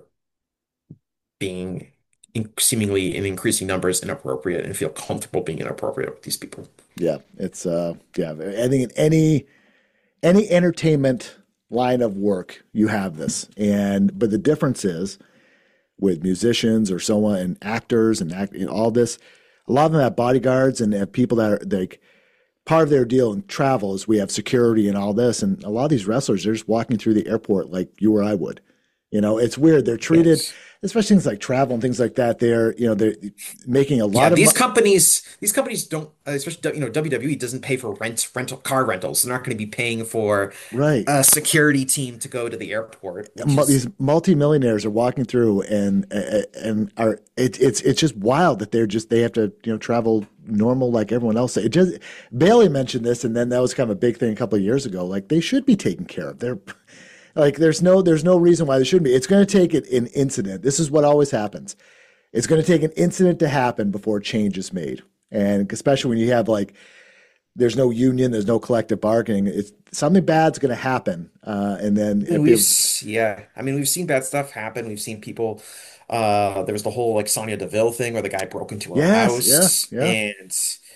being in, seemingly in increasing numbers inappropriate and feel comfortable being inappropriate with these people. Yeah, it's uh, yeah. I think in any any entertainment line of work, you have this, and but the difference is with musicians or so on, and actors and act, you know, all this. A lot of them have bodyguards and have people that are like part of their deal in travel is we have security and all this. And a lot of these wrestlers, they're just walking through the airport like you or I would. You know, it's weird. They're treated, Yes. especially things like travel and things like that. They're, you know, they're making a Yeah, lot of these money. companies, these companies don't, uh, especially, you know, W W E doesn't pay for rent, rental car rentals. They're not going to be paying for Right. a security team to go to the airport, which Mu- is, These multimillionaires are walking through and uh, and are it, it's it's just wild that they're just they have to you know travel normal like everyone else. It just Bailey mentioned this, and then that was kind of a big thing a couple of years ago. Like they should be taken care of. They're like there's no there's no reason why they shouldn't be. It's going to take an incident. This is what always happens. It's going to take an incident to happen before change is made, and especially when you have like there's no union, there's no collective bargaining. It's something bad's going to happen, uh, and then and if we've, it, s- yeah, I mean, we've seen bad stuff happen. We've seen people, uh, there was the whole like Sonya Deville thing where the guy broke into her yes, yeah, house yeah. and,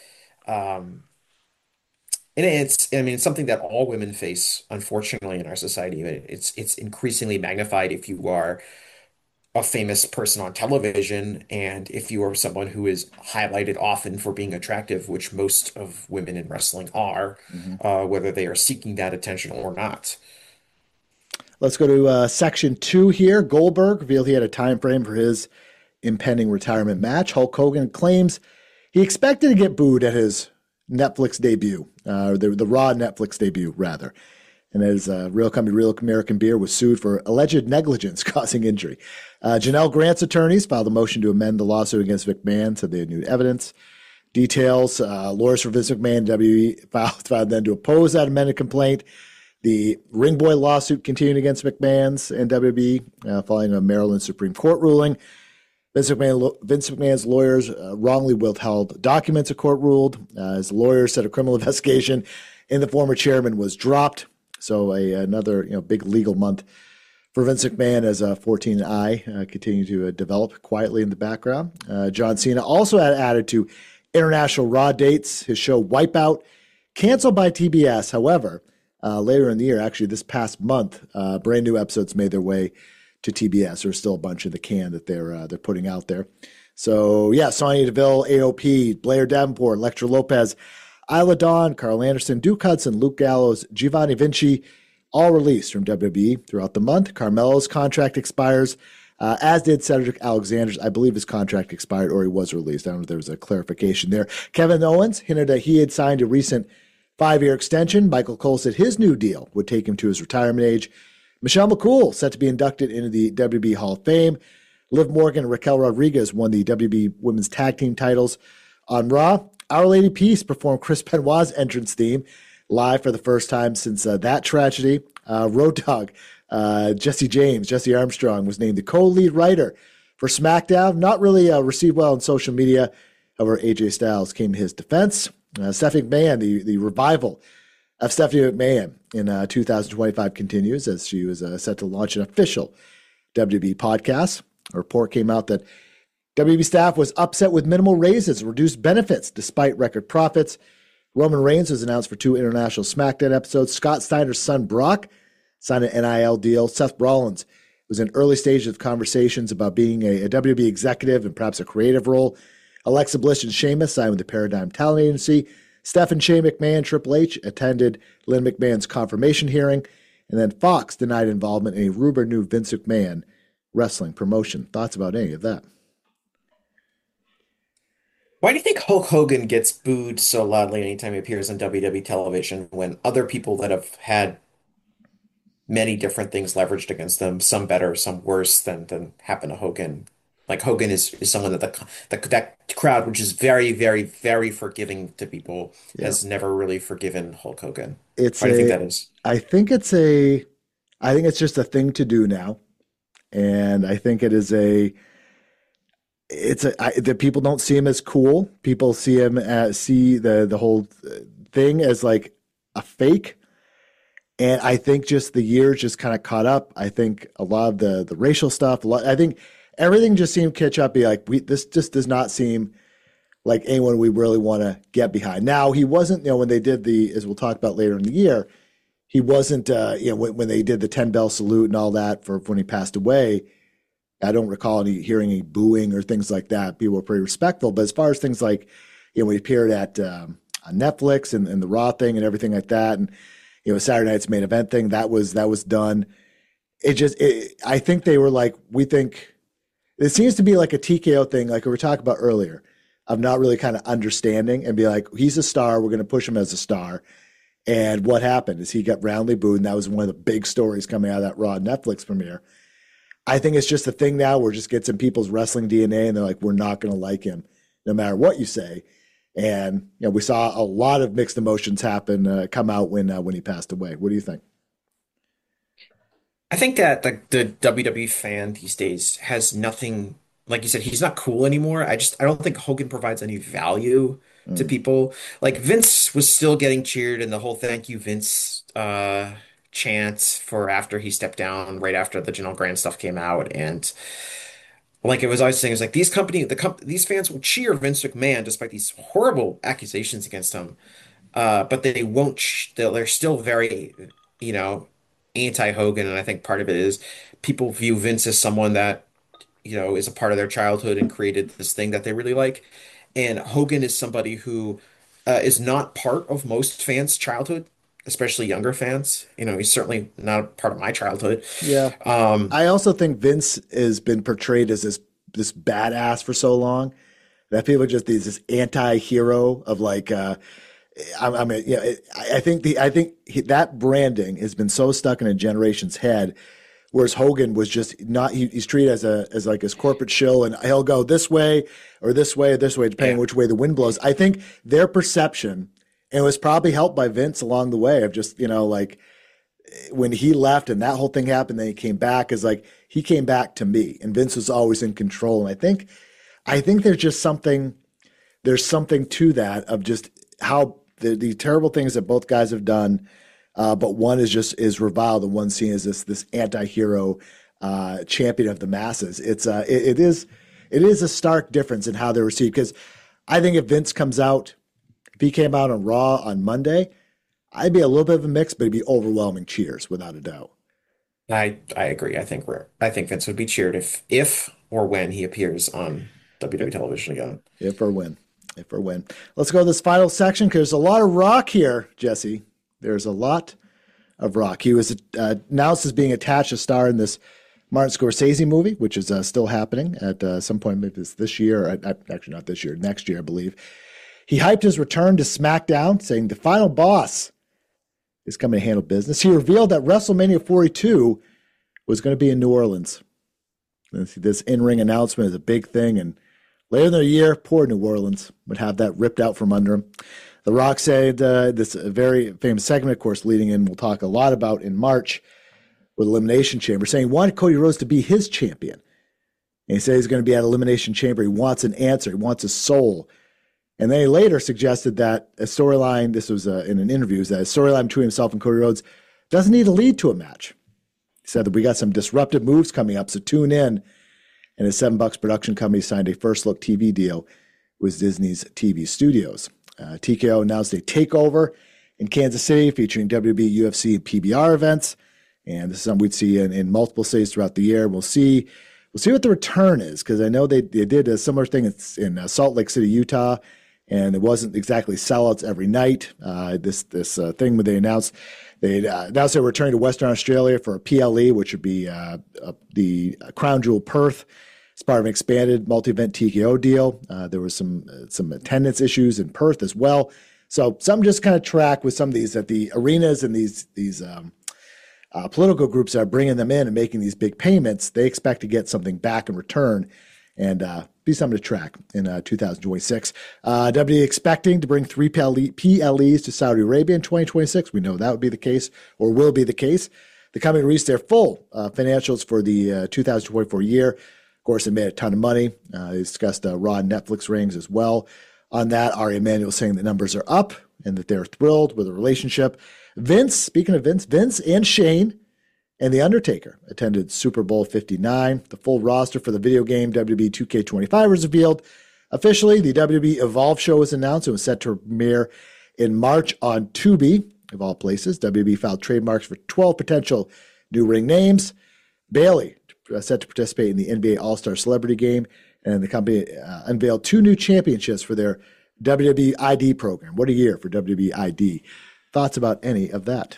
um, and it's, I mean, it's something that all women face, unfortunately, in our society. It's, it's increasingly magnified if you are a famous person on television, and if you are someone who is highlighted often for being attractive, which most of women in wrestling are, Mhm. uh, whether they are seeking that attention or not. Let's go to uh, section two here. Goldberg revealed he had a time frame for his impending retirement match. Hulk Hogan claims he expected to get booed at his Netflix debut, uh, the, the Raw Netflix debut, rather. And as uh, Real Company, Real American Beer was sued for alleged negligence causing injury. Uh, Janelle Grant's attorneys filed a motion to amend the lawsuit against McMahon, said they had new evidence. Details, uh, lawyers for Vince McMahon and W W E filed, filed then to oppose that amended complaint. The Ring Boy lawsuit continued against McMahon's and W W E uh, following a Maryland Supreme Court ruling. Vince, McMahon, Vince McMahon's lawyers uh, wrongly withheld documents, a court ruled. Uh, his lawyers said a criminal investigation in the former chairman was dropped. So a, another you know big legal month for Vince McMahon as uh, fourteen and I uh, continue to uh, develop quietly in the background. Uh, John Cena also had added to international Raw dates. His show Wipeout, canceled by T B S. However, uh, later in the year, actually this past month, uh, brand new episodes made their way to T B S. There's still a bunch in the can that they're uh, they're putting out there. So yeah, Sonya Deville, A O P, Blair Davenport, Elektra Lopez, Isla Dawn, Carl Anderson, Duke Hudson, Luke Gallows, Giovanni Vinci, all released from W W E throughout the month. Carmelo's contract expires, uh, as did Cedric Alexander's. I believe his contract expired or he was released. I don't know if there was a clarification there. Kevin Owens hinted that he had signed a recent five-year extension. Michael Cole said his new deal would take him to his retirement age. Michelle McCool set to be inducted into the W W E Hall of Fame. Liv Morgan and Raquel Rodriguez won the W W E Women's Tag Team titles. On Raw, Our Lady Peace performed Chris Benoit's entrance theme live for the first time since uh, that tragedy. Uh, Road Dogg, uh, Jesse James, Jesse Armstrong was named the co-lead writer for SmackDown. Not really uh, received well on social media. However, A J Styles came to his defense. Uh, Stephanie McMahon, the, the revival of Stephanie McMahon in uh, two thousand twenty-five continues as she was uh, set to launch an official W W E podcast. A report came out that W W E staff was upset with minimal raises, reduced benefits despite record profits. Roman Reigns was announced for two international SmackDown episodes. Scott Steiner's son Brock signed an N I L deal. Seth Rollins was in early stages of conversations about being a, a W W E executive and perhaps a creative role. Alexa Bliss and Sheamus signed with the Paradigm Talent Agency. Steph and Shane McMahon, Triple H, attended Lynn McMahon's confirmation hearing. And then Fox denied involvement in a rumor new Vince McMahon wrestling promotion. Thoughts about any of that? Why do you think Hulk Hogan gets booed so loudly anytime he appears on W W E television when other people that have had many different things leveraged against them, some better, some worse than than happen to Hogan? Like Hogan is, is someone that the, the that crowd, which is very, very, very forgiving to people, Yeah. has never really forgiven Hulk Hogan. It's Why do you think a that is? I think it's a I think it's just a thing to do now. And I think it is a it's a I, that people don't see him as cool. People see him as see the the whole thing as like a fake. And I think just the years just kind of caught up. I think a lot of the the racial stuff. A lot, I think everything just seemed catch up. Be like we this just does not seem like anyone we really want to get behind. Now he wasn't. You know when they did the as we'll talk about later in the year. He wasn't. Uh, you know when, when they did the ten bell salute and all that for when he passed away. I don't recall any hearing any booing or things like that. People were pretty respectful. But as far as things like, you know, when he appeared at um, on Netflix and, and the Raw thing and everything like that. And, you know, Saturday night's main event thing, that was, that was done. It just, it, I think they were like, we think it seems to be like a T K O thing, like we were talking about earlier, of not really kind of understanding and be like, he's a star. We're going to push him as a star. And what happened is he got roundly booed. And that was one of the big stories coming out of that Raw Netflix premiere. I think it's just a thing now where it just gets in people's wrestling D N A and they're like, we're not going to like him no matter what you say. And, you know, we saw a lot of mixed emotions happen, uh, come out when, uh, when he passed away. What do you think? I think that the, the W W E fan these days has nothing, like you said, he's not cool anymore. I just, I don't think Hogan provides any value to Mm. people. Like Vince was still getting cheered and the whole thank you, Vince, uh, chant for after he stepped down, right after the Janelle Grant stuff came out. And like it was always saying, it was like these company, the comp these fans will cheer Vince McMahon despite these horrible accusations against him. Uh, but they won't, ch- they're they're still very, you know, anti-Hogan. And I think part of it is people view Vince as someone that, you know, is a part of their childhood and created this thing that they really like. And Hogan is somebody who uh, is not part of most fans' childhood, especially younger fans. You know, he's certainly not a part of my childhood. Yeah. Um, I also think Vince has been portrayed as this, this badass for so long that people are just these, this anti-hero of like, uh, I, I mean, yeah, it, I I think the I think he, that branding has been so stuck in a generation's head, whereas Hogan was just not. He, he's treated as a as like his corporate shill, and he'll go this way or this way or this way, depending yeah. which way the wind blows. I think their perception, and it was probably helped by Vince along the way of just you know like when he left and that whole thing happened, then he came back is like he came back to me, and Vince was always in control. And I think I think there's just something there's something to that of just how. The, the terrible things that both guys have done, uh, but one is just is reviled and one seen as this this anti-hero uh, champion of the masses. It's uh, it, it is it is a stark difference in how they're received. Because I think if Vince comes out, if he came out on Raw on Monday, I'd be a little bit of a mix, but it'd be overwhelming cheers without a doubt. I I agree. I think we're I think Vince would be cheered if if or when he appears on W W E television again. If or when. If or when. Let's go to this final section because there's a lot of rock here, Jesse. There's a lot of rock. He was uh, announced as being attached to star in this Martin Scorsese movie, which is uh, still happening at uh, some point, maybe it's this year, or uh, actually not this year, next year, I believe. He hyped his return to SmackDown, saying the final boss is coming to handle business. He revealed that WrestleMania forty-two was going to be in New Orleans. This, this in-ring announcement is a big thing, and later in the year, poor New Orleans would have that ripped out from under him. The Rock said uh, this very famous segment, of course, leading in, we'll talk a lot about in March with Elimination Chamber, saying he wanted Cody Rhodes to be his champion. And he said he's going to be at Elimination Chamber. He wants an answer. He wants a soul. And then he later suggested that a storyline, this was uh, in an interview, is that a storyline between himself and Cody Rhodes doesn't need to lead to a match. He said that we got some disruptive moves coming up, so tune in. And his Seven Bucks production company signed a first look T V deal with Disney's T V studios. Uh, T K O announced a takeover in Kansas City featuring W W E, U F C, and P B R events. And this is something we'd see in, in multiple cities throughout the year. We'll see we'll see what the return is, because I know they, they did a similar thing in, in uh, Salt Lake City, Utah, and it wasn't exactly sellouts every night. Uh, this this uh, thing where they announced they uh, announced they were returning to Western Australia for a P L E, which would be uh, uh, the Crown Jewel Perth. It's part of an expanded multi-event T K O deal. Uh, there was some uh, some attendance issues in Perth as well. So some just kind of track with some of these, that the arenas and these these um, uh, political groups that are bringing them in and making these big payments, they expect to get something back in return, and uh, be something to track in uh, two thousand twenty-six. Uh, W W E expecting to bring three P L Es to Saudi Arabia in twenty twenty-six. We know that would be the case, or will be the case. The company released their full uh, financials for the uh, two thousand twenty-four year. Of course, they made a ton of money. Uh, they discussed uh, Raw and Netflix ratings as well. On that, Ari Emanuel saying the numbers are up and that they're thrilled with the relationship. Vince, speaking of Vince, Vince and Shane and The Undertaker attended Super Bowl fifty-nine. The full roster for the video game W W E two K twenty-five was revealed. Officially, the W W E Evolve show was announced and was set to premiere in March on Tubi, of all places. W W E filed trademarks for twelve potential new ring names. Bayley, uh, set to participate in the N B A All-Star Celebrity Game, and the company uh, unveiled two new championships for their W W E I D program. What a year for W W E I D. Thoughts about any of that?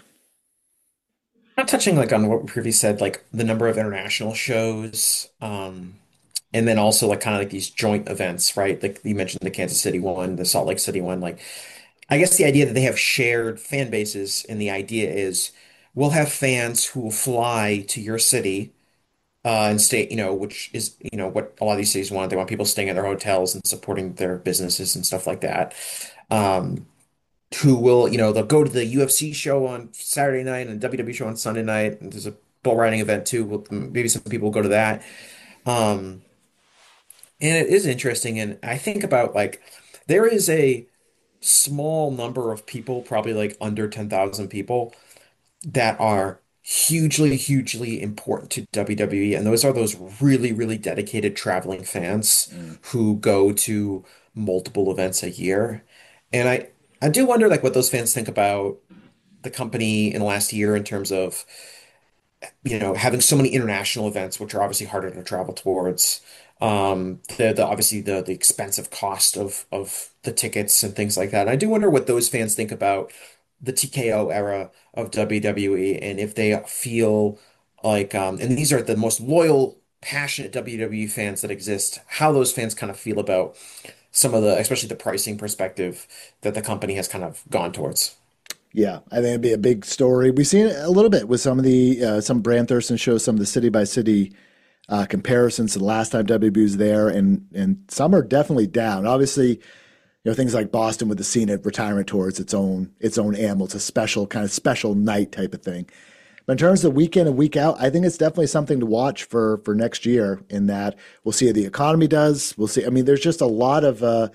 Not touching like on what we previously said, like the number of international shows, um, and then also like kind of like these joint events, right? Like you mentioned the Kansas City one, the Salt Lake City one. Like I guess the idea that they have shared fan bases, and the idea is we'll have fans who will fly to your city uh, and stay, you know, which is, you know, what a lot of these cities want. They want people staying at their hotels and supporting their businesses and stuff like that. Um, who will, you know, they'll go to the U F C show on Saturday night and W W E show on Sunday night. And there's a bull riding event too. Well, maybe some people will go to that. Um, and it is interesting. And I think about like, there is a small number of people, probably like under ten thousand people, that are hugely, hugely important to W W E. And those are those really, really dedicated traveling fans Mm. who go to multiple events a year. And I, I do wonder like what those fans think about the company in the last year in terms of, you know, having so many international events, which are obviously harder to travel towards. Um, the, the obviously the the expensive cost of of the tickets and things like that. And I do wonder what those fans think about the T K O era of W W E and if they feel like um, and these are the most loyal, passionate W W E fans that exist, how those fans kind of feel about some of the, especially the pricing perspective that the company has kind of gone towards. Yeah, I think it'd be a big story. We've seen it a little bit with some of the uh, some Brand Thurston shows, some of the city by city uh, comparisons to the last time W W E was there, and and some are definitely down. Obviously, you know things like Boston with the Cena retirement tour, it's its own its own animal. It's a special kind of special night type of thing. But in terms of week in and week out, I think it's definitely something to watch for for next year. In that we'll see how the economy does. We'll see. I mean, there's just a lot of. Uh,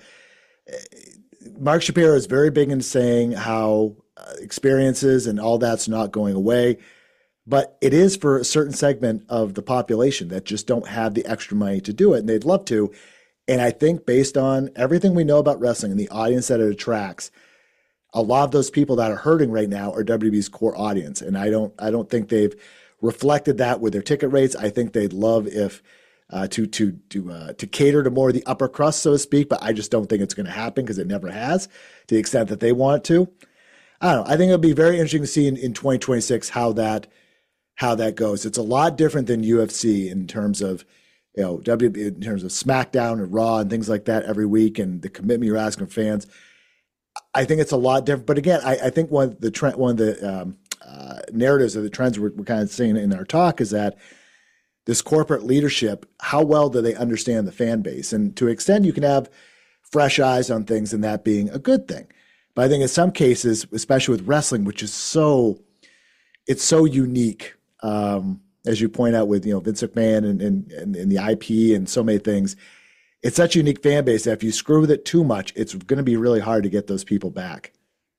Mark Shapiro is very big in saying how uh, experiences and all that's not going away, but it is for a certain segment of the population that just don't have the extra money to do it, and they'd love to. And I think based on everything we know about wrestling and the audience that it attracts, a lot of those people that are hurting right now are W W E's core audience, and I don't I don't think they've reflected that with their ticket rates. I think they'd love if uh, to to to uh, to cater to more of the upper crust, so to speak, but I just don't think it's going to happen because it never has to the extent that they want it to. I don't know. I think it'll be very interesting to see in, in twenty twenty-six how that how that goes. It's a lot different than U F C in terms of you know W W E, in terms of SmackDown and Raw and things like that every week and the commitment you're asking fans. I think it's a lot different. But again, I, I think one of the trend, one of the um, uh, narratives or the trends we're, we're kind of seeing in our talk is that this corporate leadership, how well do they understand the fan base? And to an extent, you can have fresh eyes on things and that being a good thing. But I think in some cases, especially with wrestling, which is so, it's so unique, um, as you point out with, you know, Vince McMahon and, and, and, and the I P and so many things, it's such a unique fan base that if you screw with it too much, it's going to be really hard to get those people back.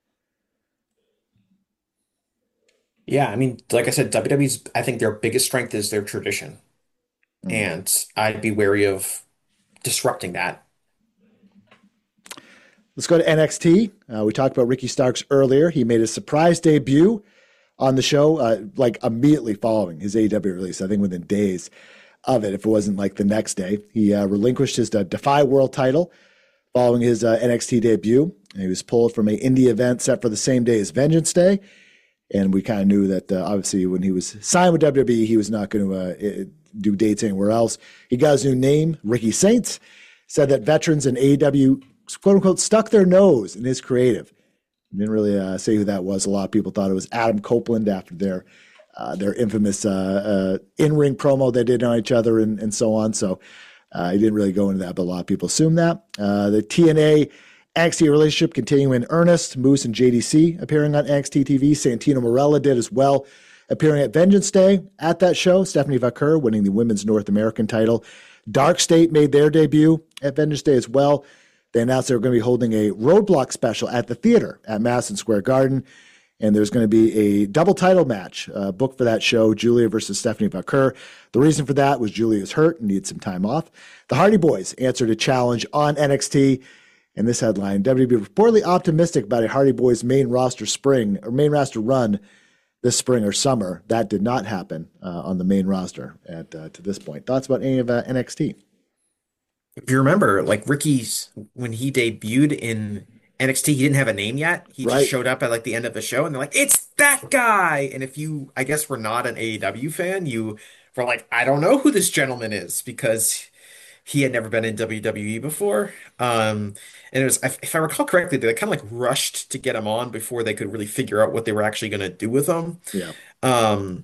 Yeah, I mean, like I said, W W E's, I think their biggest strength is their tradition. Mm. And I'd be wary of disrupting that. Let's go to N X T. Uh, we talked about Ricky Starks earlier. He made a surprise debut on the show, uh, like immediately following his A E W release, I think within days of it, if it wasn't like the next day. He uh, relinquished his uh, Defy World title following his uh, N X T debut. And he was pulled from an indie event set for the same day as Vengeance Day. And we kind of knew that uh, obviously when he was signed with W W E, he was not going to uh, do dates anywhere else. He got his new name, Ricky Saints, said that veterans in A E W, quote unquote, stuck their nose in his creative. He didn't really uh, say who that was. A lot of people thought it was Adam Copeland after their uh, their infamous uh, uh, in-ring promo they did on each other and, and so on. So uh, he didn't really go into that, but a lot of people assume that. Uh, the T N A N X T relationship continuing in earnest. Moose and J D C appearing on N X T T V. Santino Marella did as well, appearing at Vengeance Day at that show. Stephanie Vaquer winning the Women's North American title. Dark State made their debut at Vengeance Day as well. They announced they were going to be holding a Roadblock special at the theater at Madison Square Garden. And there's going to be a double title match uh, booked for that show, Julia versus Stephanie Vaquer. The reason for that was Julia's hurt and needed some time off. The Hardy Boys answered a challenge on N X T. And this headline, W W E reportedly optimistic about a Hardy Boys main roster spring or main roster run this spring or summer. That did not happen uh, on the main roster at uh, to this point. Thoughts about any of uh, N X T? if you remember, like Ricky's when he debuted in N X T, he didn't have a name yet. He just Right. showed up at like the end of the show, and they're like, "It's that guy!" And if you, I guess, were not an A E W fan, you were like, "I don't know who this gentleman is," because he had never been in W W E before. Um, and it was, if if I recall correctly, they kind of like rushed to get him on before they could really figure out what they were actually going to do with him. Yeah. Um,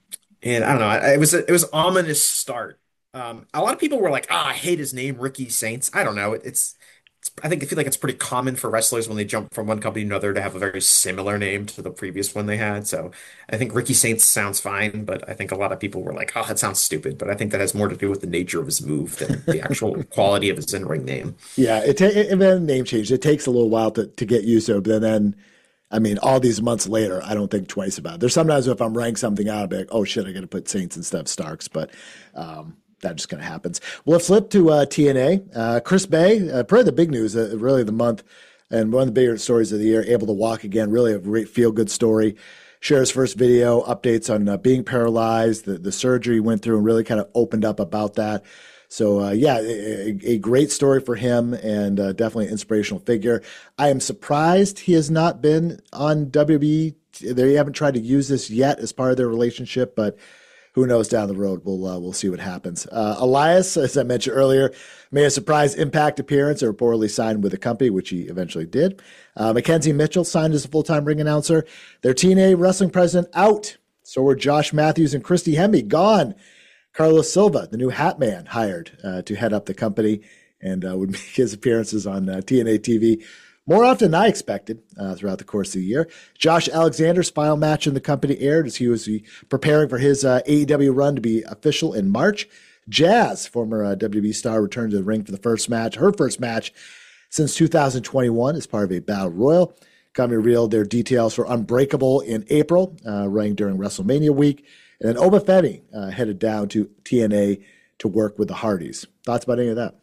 and I don't know, I- it was a, it was ominous start. Um, a lot of people were like, "Ah, I hate his name, Ricky Saints." I don't know. It, it's, it's, I think I feel like it's pretty common for wrestlers when they jump from one company to another to have a very similar name to the previous one they had. So I think Ricky Saints sounds fine, but I think a lot of people were like, "Oh, that sounds stupid." But I think that has more to do with the nature of his move than the actual quality of his in-ring name. Yeah, it, ta- it, it then name change. It takes a little while to, to get used to it, but then, I mean, all these months later, I don't think twice about it. There's sometimes if I'm writing something out, I'll be like, oh shit, I got to put Saints instead of Starks, but um, that just kind of happens. Well, let's flip to uh, T N A. Uh, Chris Bay, uh, probably the big news, uh, really the month, and one of the bigger stories of the year, able to walk again. Really a great feel good story. Shares first video updates on uh, being paralyzed, the, the surgery he went through, and really kind of opened up about that. So uh, yeah, a, a great story for him, and uh, definitely an inspirational figure. I am surprised he has not been on W W E. They haven't tried to use this yet as part of their relationship, but who knows down the road? We'll uh, we'll see what happens. Uh, Elias, as I mentioned earlier, made a surprise Impact appearance and reportedly signed with the company, which he eventually did. Uh, Mackenzie Mitchell signed as a full time ring announcer. Their T N A wrestling president out. So were Josh Matthews and Christy Hemme gone. Carlos Silva, the new Hat Man, hired uh, to head up the company and uh, would make his appearances on uh, T N A T V more often than I expected uh, throughout the course of the year. Josh Alexander's final match in the company aired as he was preparing for his uh, A E W run to be official in March. Jazz, former uh, W W E star, returned to the ring for the first match, her first match since two thousand twenty-one as part of a battle royal. Company revealed their details for Unbreakable in April, uh, running during WrestleMania week. And then Oba Femi uh, headed down to T N A to work with the Hardys. Thoughts about any of that?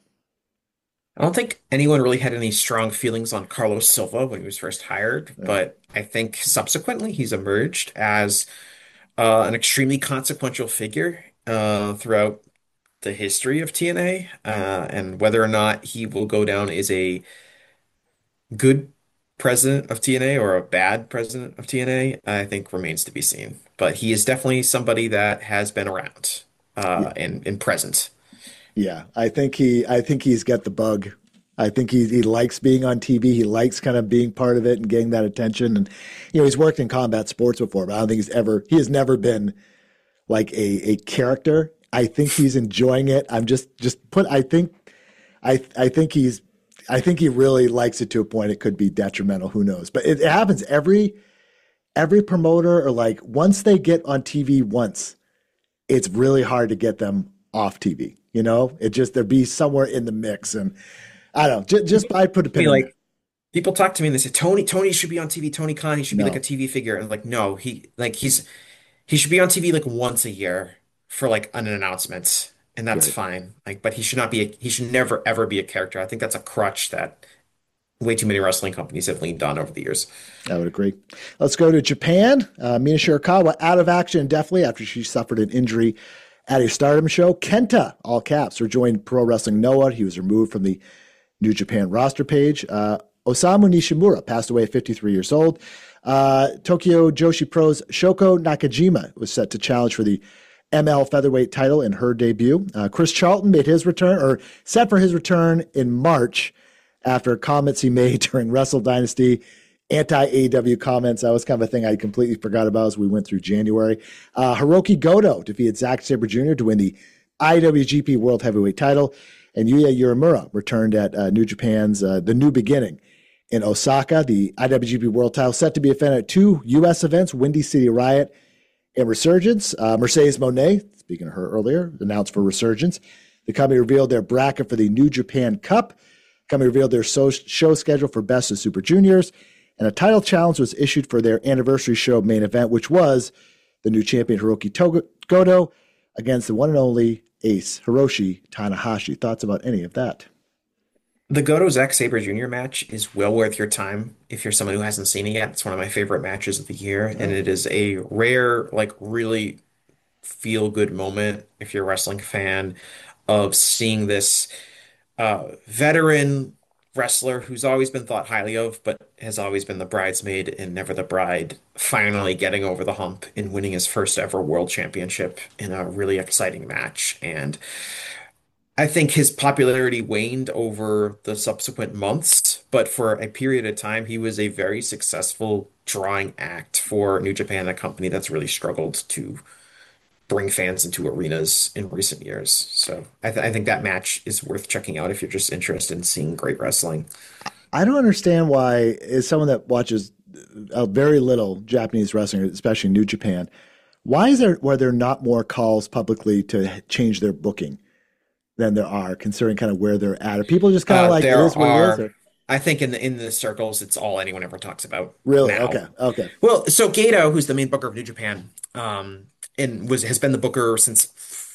I don't think anyone really had any strong feelings on Carlos Silva when he was first hired, Yeah. but I think subsequently he's emerged as uh, an extremely consequential figure uh, throughout the history of T N A, uh, and whether or not he will go down as a good president of T N A or a bad president of T N A, I think remains to be seen. But he is definitely somebody that has been around uh, and, and present. Yeah, I think he, I think he's got the bug. I think he he likes being on T V. He likes kind of being part of it and getting that attention. And you know, he's worked in combat sports before, but I don't think he's ever he has never been like a a character. I think he's enjoying it. I'm just just put. I think I I think he's I think he really likes it to a point. It could be detrimental. Who knows? But it, it happens every every promoter or like once they get on T V once, it's really hard to get them off T V. You know, it just there'd be somewhere in the mix, and I don't know. Just, just I put a I pin mean, in there. like people talk to me and they say, Tony, Tony should be on T V. Tony Khan, he should be like a No, T V figure. And I'm like, no, he like he's he should be on T V like once a year for like an announcement, and that's right. fine. Like, but he should not be a, he should never ever be a character. I think that's a crutch that way too many wrestling companies have leaned on over the years. I would agree. Let's go to Japan. Uh, Mina Shirakawa out of action indefinitely after she suffered an injury at a Stardom show. Kenta, all caps, rejoined Pro Wrestling Noah. He was removed from the New Japan roster page. Uh, Osamu Nishimura passed away at fifty-three years old. Uh, Tokyo Joshi Pro's Shoko Nakajima was set to challenge for the M L featherweight title in her debut. Uh, Chris Charlton made his return, or set for his return in March after comments he made during Wrestle Dynasty, anti-A E W comments. That was kind of a thing I completely forgot about as we went through January. Uh, Hiroki Goto defeated Zack Sabre Junior to win the I W G P World Heavyweight title. And Yuya Uemura returned at uh, New Japan's uh, The New Beginning in Osaka. The I W G P World title set to be defended at two U S events, Windy City Riot and Resurgence. Uh, Mercedes Moné, speaking of her earlier, announced for Resurgence. The company revealed their bracket for the New Japan Cup. The company revealed their so- show schedule for Best of Super Juniors. And a title challenge was issued for their anniversary show main event, which was the new champion Hiroki Togo- Goto against the one and only ace Hiroshi Tanahashi. Thoughts about any of that? The Goto Zack Sabre Junior match is well worth your time if you're someone who hasn't seen it yet. It's one of my favorite matches of the year, and Oh, it is a rare, like really feel good moment if you're a wrestling fan of seeing this. uh, veteran wrestler who's always been thought highly of, but has always been the bridesmaid and never the bride, finally getting over the hump and winning his first ever world championship in a really exciting match. And I think his popularity waned over the subsequent months, but for a period of time, he was a very successful drawing act for New Japan, a company that's really struggled to bring fans into arenas in recent years. So I, th I think that match is worth checking out if you're just interested in seeing great wrestling. I don't understand why, as someone that watches a very little Japanese wrestling, especially New Japan, why is there were there not more calls publicly to change their booking than there are, considering kind of where they're at? Are people just kind of Uh, like it there is what it is? are, Or I think in the in the circles, it's all anyone ever talks about really? now. Okay, okay. Well, so Gato, who's the main booker of New Japan, um, and was has been the booker since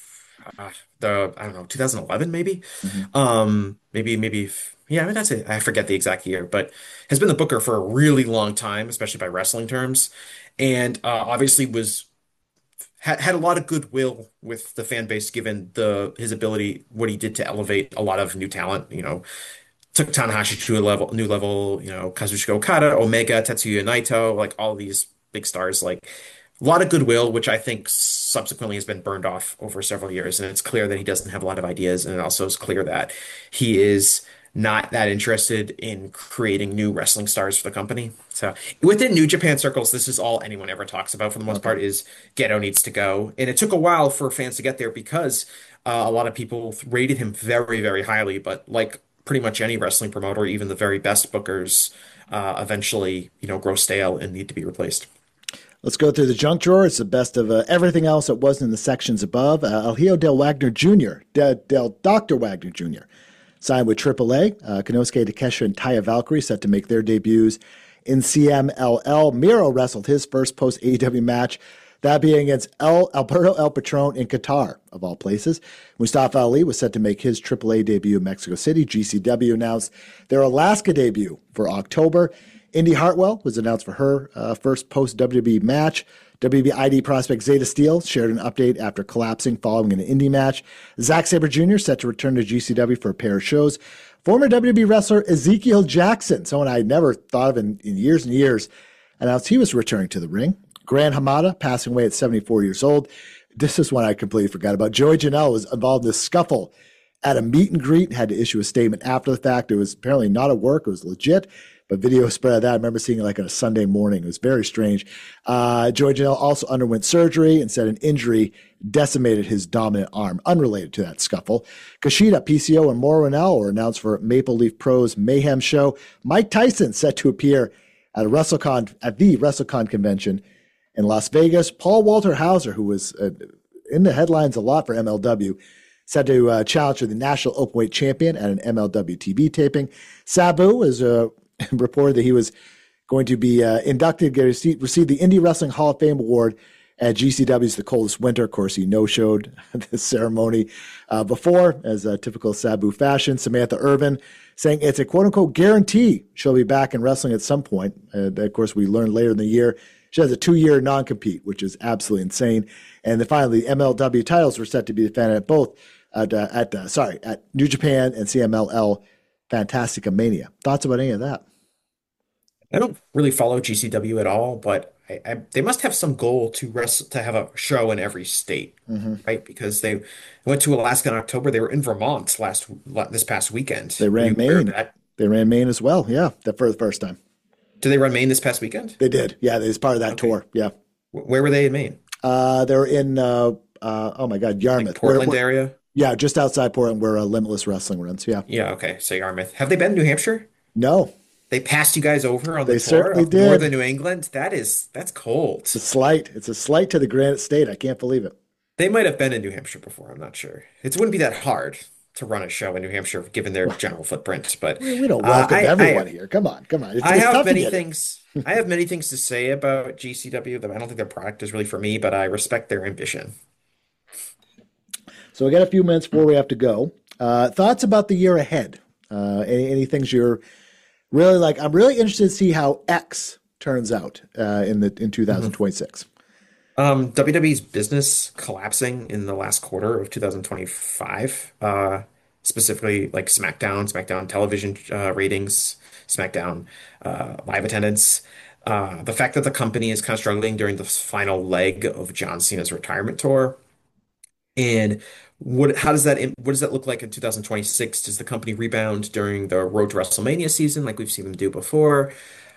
uh, the I don't know two thousand eleven maybe, hmm um, maybe maybe yeah, I mean, that's it. I forget the exact year, but has been the booker for a really long time, especially by wrestling terms, and uh, obviously was had had a lot of goodwill with the fan base given the his ability, what he did to elevate a lot of new talent. You know, took Tanahashi to a level, new level, you know, Kazuchika Okada, Omega, Tetsuya Naito, like all these big stars, like a lot of goodwill, which I think subsequently has been burned off over several years. And it's clear that he doesn't have a lot of ideas. And it also is clear that he is not that interested in creating new wrestling stars for the company. So within New Japan circles, this is all anyone ever talks about for the most Okay. part is Gedo needs to go. And it took a while for fans to get there because uh, a lot of people rated him very, very highly. But like pretty much any wrestling promoter, even the very best bookers, uh, eventually, you know, grow stale and need to be replaced. Let's go through the junk drawer. It's the best of uh, everything else that wasn't in the sections above. Uh, El Hijo del Wagner Junior, De, del Doctor Wagner Junior signed with triple A. Uh, Konosuke Takeshita and Taya Valkyrie set to make their debuts in C M L L. Miro wrestled his first post-A E W match, that being against El, Alberto El Patron in Qatar, of all places. Mustafa Ali was set to make his triple A debut in Mexico City. G C W announced their Alaska debut for October. Indy Hartwell was announced for her uh, first post-W W E match. W W E I D prospect Zeta Steele shared an update after collapsing following an Indy match. Zack Sabre Junior set to return to G C W for a pair of shows. Former W W E wrestler Ezekiel Jackson, someone I had never thought of in, in years and years, announced he was returning to the ring. Gran Hamada, passing away at seventy-four years old. This is one I completely forgot about. Joey Janelle was involved in this scuffle at a meet and greet, had to issue a statement after the fact. It was apparently not at work. It was legit. But video spread of that. I remember seeing it like on a Sunday morning. It was very strange. Uh, Joey Janelle also underwent surgery and said an injury decimated his dominant arm, unrelated to that scuffle. Kushida, P C O, and Mauro Ranallo were announced for Maple Leaf Pro's Mayhem show. Mike Tyson set to appear at a WrestleCon at the WrestleCon convention in Las Vegas. Paul Walter Hauser, who was uh, in the headlines a lot for M L W, set to uh, challenge for the national openweight champion at an M L W T V taping. Sabu is a uh, reported that he was going to be uh, inducted, get receive, receive the Indie Wrestling Hall of Fame award at G C W's The Coldest Winter. Of course, he no-showed the ceremony uh, before, as a typical Sabu fashion. Samantha Irvin saying it's a quote-unquote guarantee she'll be back in wrestling at some point. Uh, of course, we learned later in the year she has a two-year non-compete, which is absolutely insane. And then finally, the M L W titles were set to be defended at both at, uh, at uh, sorry at New Japan and C M L L Fantastica Mania. Thoughts about any of that? I don't really follow G C W at all, but I, I, they must have some goal to rest to have a show in every state, Mm-hmm. right? Because they went to Alaska in October. They were in Vermont last this past weekend. They Are ran you aware of Maine. that? They ran Maine as well. Yeah, that for the first time. Did they run Maine this past weekend? They did. Yeah, it was part of that Okay. tour. Yeah. Wh- Where were they in Maine? Uh, they're in, uh, uh, oh my God, Like Yarmouth. Where, Portland where- area? yeah, just outside Portland where uh, Limitless Wrestling runs. Yeah. Yeah, okay. So Yarmouth. Have they been to New Hampshire? No, They passed you guys over on the they tour certainly of did. northern New England? That is that's cold. It's a slight. It's a slight to the Granite State. I can't believe it. They might have been in New Hampshire before, I'm not sure. It wouldn't be that hard to run a show in New Hampshire given their general footprint, but We, we don't uh, welcome I, everyone I here. Come on, come on. It's, I it's have tough to many get in. things I have many things to say about G C W. That I don't think their product is really for me, but I respect their ambition. So we got a few minutes before we have to go. Uh, thoughts about the year ahead? Uh, any, any things you're really like? I'm really interested to see how X turns out uh, in the in Mhm. twenty twenty-six. Um, W W E's business collapsing in the last quarter of two thousand twenty-five. Uh, specifically like SmackDown, SmackDown television uh, ratings, SmackDown uh, live attendance. Uh, the fact that the company is kind of struggling during the final leg of John Cena's retirement tour, and what how does that what does that look like in two thousand twenty-six? Does the company rebound during the Road to WrestleMania season like we've seen them do before?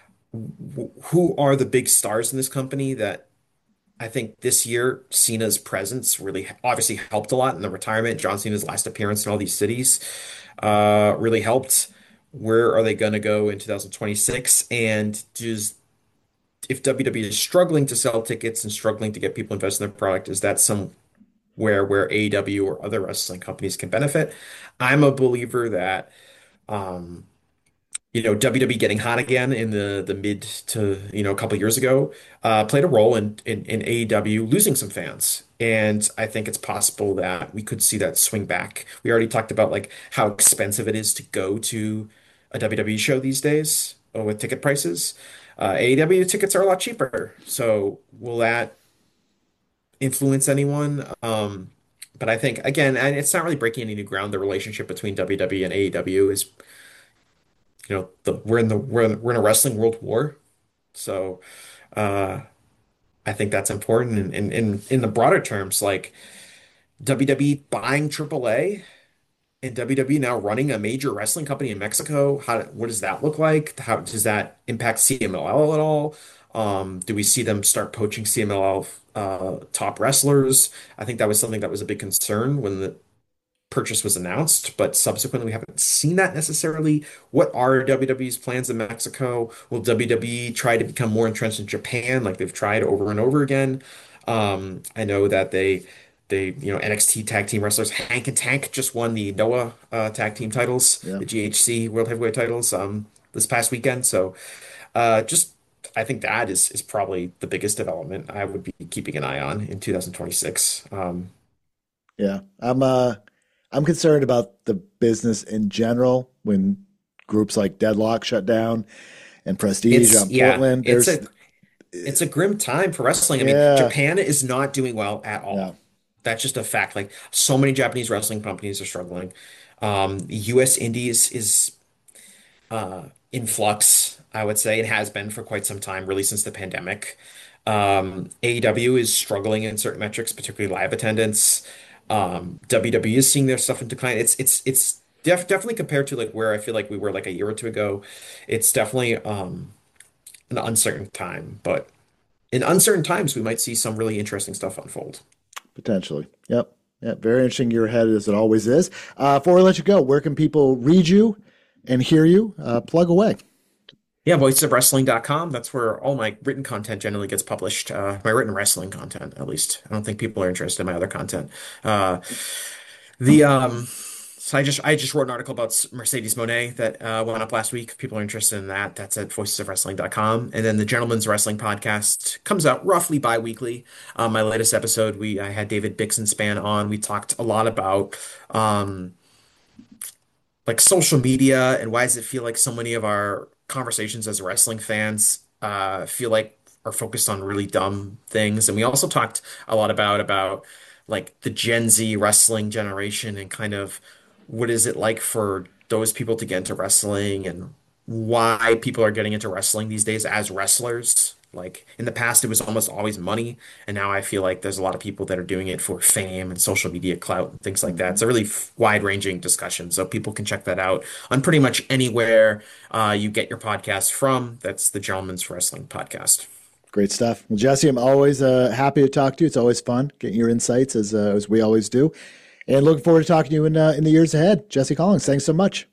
Who are the big stars in this company that I think this year Cena's presence really obviously helped a lot in the retirement. John Cena's last appearance in all these cities uh, really helped. Where are they going to go in two thousand twenty-six? And does if W W E is struggling to sell tickets and struggling to get people invested in their product, is that somewhere where A E W or other wrestling companies can benefit? I'm a believer that um, you know, W W E getting hot again in the the mid to, you know, a couple years ago, uh, played a role in, in in A E W losing some fans. And I think it's possible that we could see that swing back. We already talked about like how expensive it is to go to a W W E show these days uh, with ticket prices. Uh, A E W tickets are a lot cheaper. So will that influence anyone? Um, but I think again, and it's not really breaking any new ground. The relationship between W W E and A E W is, you know, the we're in the we're in, we're in a wrestling world war. So uh I think that's important in in in, in the broader terms, like W W E buying triple A and W W E now running a major wrestling company in Mexico. How what does that look like? How does that impact C M L L at all? Um, do we see them start poaching C M L L uh, top wrestlers? I think that was something that was a big concern when the purchase was announced, but subsequently we haven't seen that necessarily. What are W W E's plans in Mexico? Will W W E try to become more entrenched in Japan like they've tried over and over again? Um, I know that they they you know N X T tag team wrestlers Hank and Tank just won the Noah uh, tag team titles, Yeah. the G H C World Heavyweight titles um, this past weekend. So uh, just I think that is is probably the biggest development I would be keeping an eye on in two thousand twenty-six. Um, Yeah. I'm uh I'm concerned about the business in general when groups like Deadlock shut down and Prestige it's on yeah, Portland. it's There's a it's a grim time for wrestling. I mean, yeah, Japan is not doing well at yeah. all. That's just a fact. Like so many Japanese wrestling companies are struggling. Um, U S Indies is uh, in flux, I would say, and has been for quite some time, really since the pandemic. Um, A E W is struggling in certain metrics, particularly live attendance. Um, W W E is seeing their stuff in decline. It's it's it's def definitely compared to like where I feel like we were like a year or two ago. It's definitely um, an uncertain time, but in uncertain times, we might see some really interesting stuff unfold. Potentially. Yep. Yeah, very interesting year ahead as it always is. Uh, before we let you go, where can people read you and hear you? Uh, plug away. Yeah, voices of wrestling dot com. That's where all my written content generally gets published. Uh, my written wrestling content, at least. I don't think people are interested in my other content. Uh, the um, so I just I just wrote an article about Mercedes Moné that uh, went up last week. If people are interested in that, that's at voices of wrestling dot com. And then the Gentleman's Wrestling Podcast comes out roughly bi-weekly. Um, my latest episode, we I had David Bixenspan on. We talked a lot about um, like social media and why does it feel like so many of our conversations as wrestling fans uh, feel like are focused on really dumb things. And we also talked a lot about about like the Gen Z wrestling generation and kind of what is it like for those people to get into wrestling and why people are getting into wrestling these days as wrestlers. Like in the past, it was almost always money, and now I feel like there's a lot of people that are doing it for fame and social media clout and things like that. It's a really wide-ranging discussion, so people can check that out on pretty much anywhere uh, you get your podcast from. That's the Gentleman's Wrestling Podcast. Great stuff. Well, Jesse, I'm always uh, happy to talk to you. It's always fun getting your insights as uh, as we always do. And looking forward to talking to you in uh, in the years ahead. Jesse Collins, thanks so much.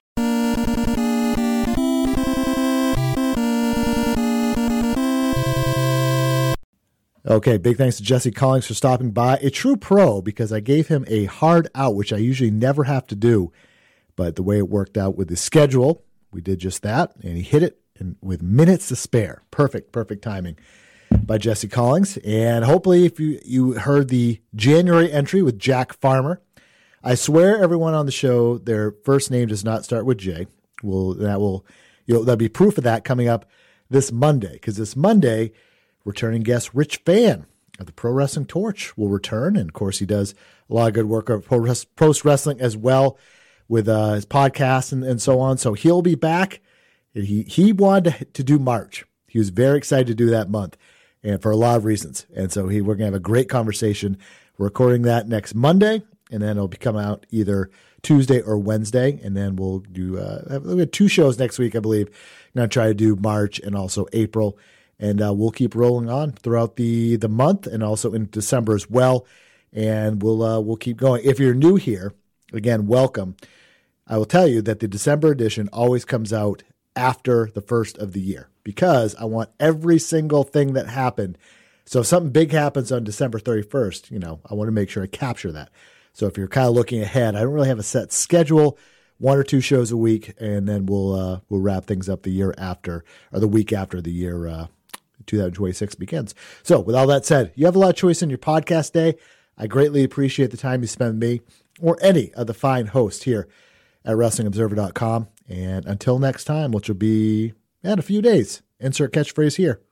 Okay, big thanks to Jesse Collins for stopping by. A true pro because I gave him a hard out, which I usually never have to do. But the way it worked out with his schedule, we did just that, and he hit it and with minutes to spare. Perfect, perfect timing by Jesse Collins. And hopefully if you, you heard the January entry with Jack Farmer, I swear everyone on the show, their first name does not start with J. Well, that will, you'll, there'll be proof of that coming up this Monday, because this Monday, returning guest Rich Fann of the Pro Wrestling Torch will return. And of course, he does a lot of good work of pro wrestling as well. with uh, his podcast and, and so on. So he'll be back. He he wanted to, to do March. He was very excited to do that month, and for a lot of reasons. And so he we're gonna have a great conversation. We're recording that next Monday, and then it'll be come out either Tuesday or Wednesday, and then we'll do uh, have, we have two shows next week, I believe. I'm gonna try to do March and also April, and uh, we'll keep rolling on throughout the the month and also in December as well. And we'll uh, we'll keep going. If you're new here, again, welcome. I will tell you that the December edition always comes out after the first of the year because I want every single thing that happened. So if something big happens on December thirty-first, you know, I want to make sure I capture that. So if you're kind of looking ahead, I don't really have a set schedule, one or two shows a week, and then we'll uh, we'll wrap things up the year after or the week after the year uh, twenty twenty-six begins. So with all that said, you have a lot of choice in your podcast day. I greatly appreciate the time you spend with me or any of the fine hosts here at wrestling observer dot com. And until next time, which will be in a few days, insert catchphrase here.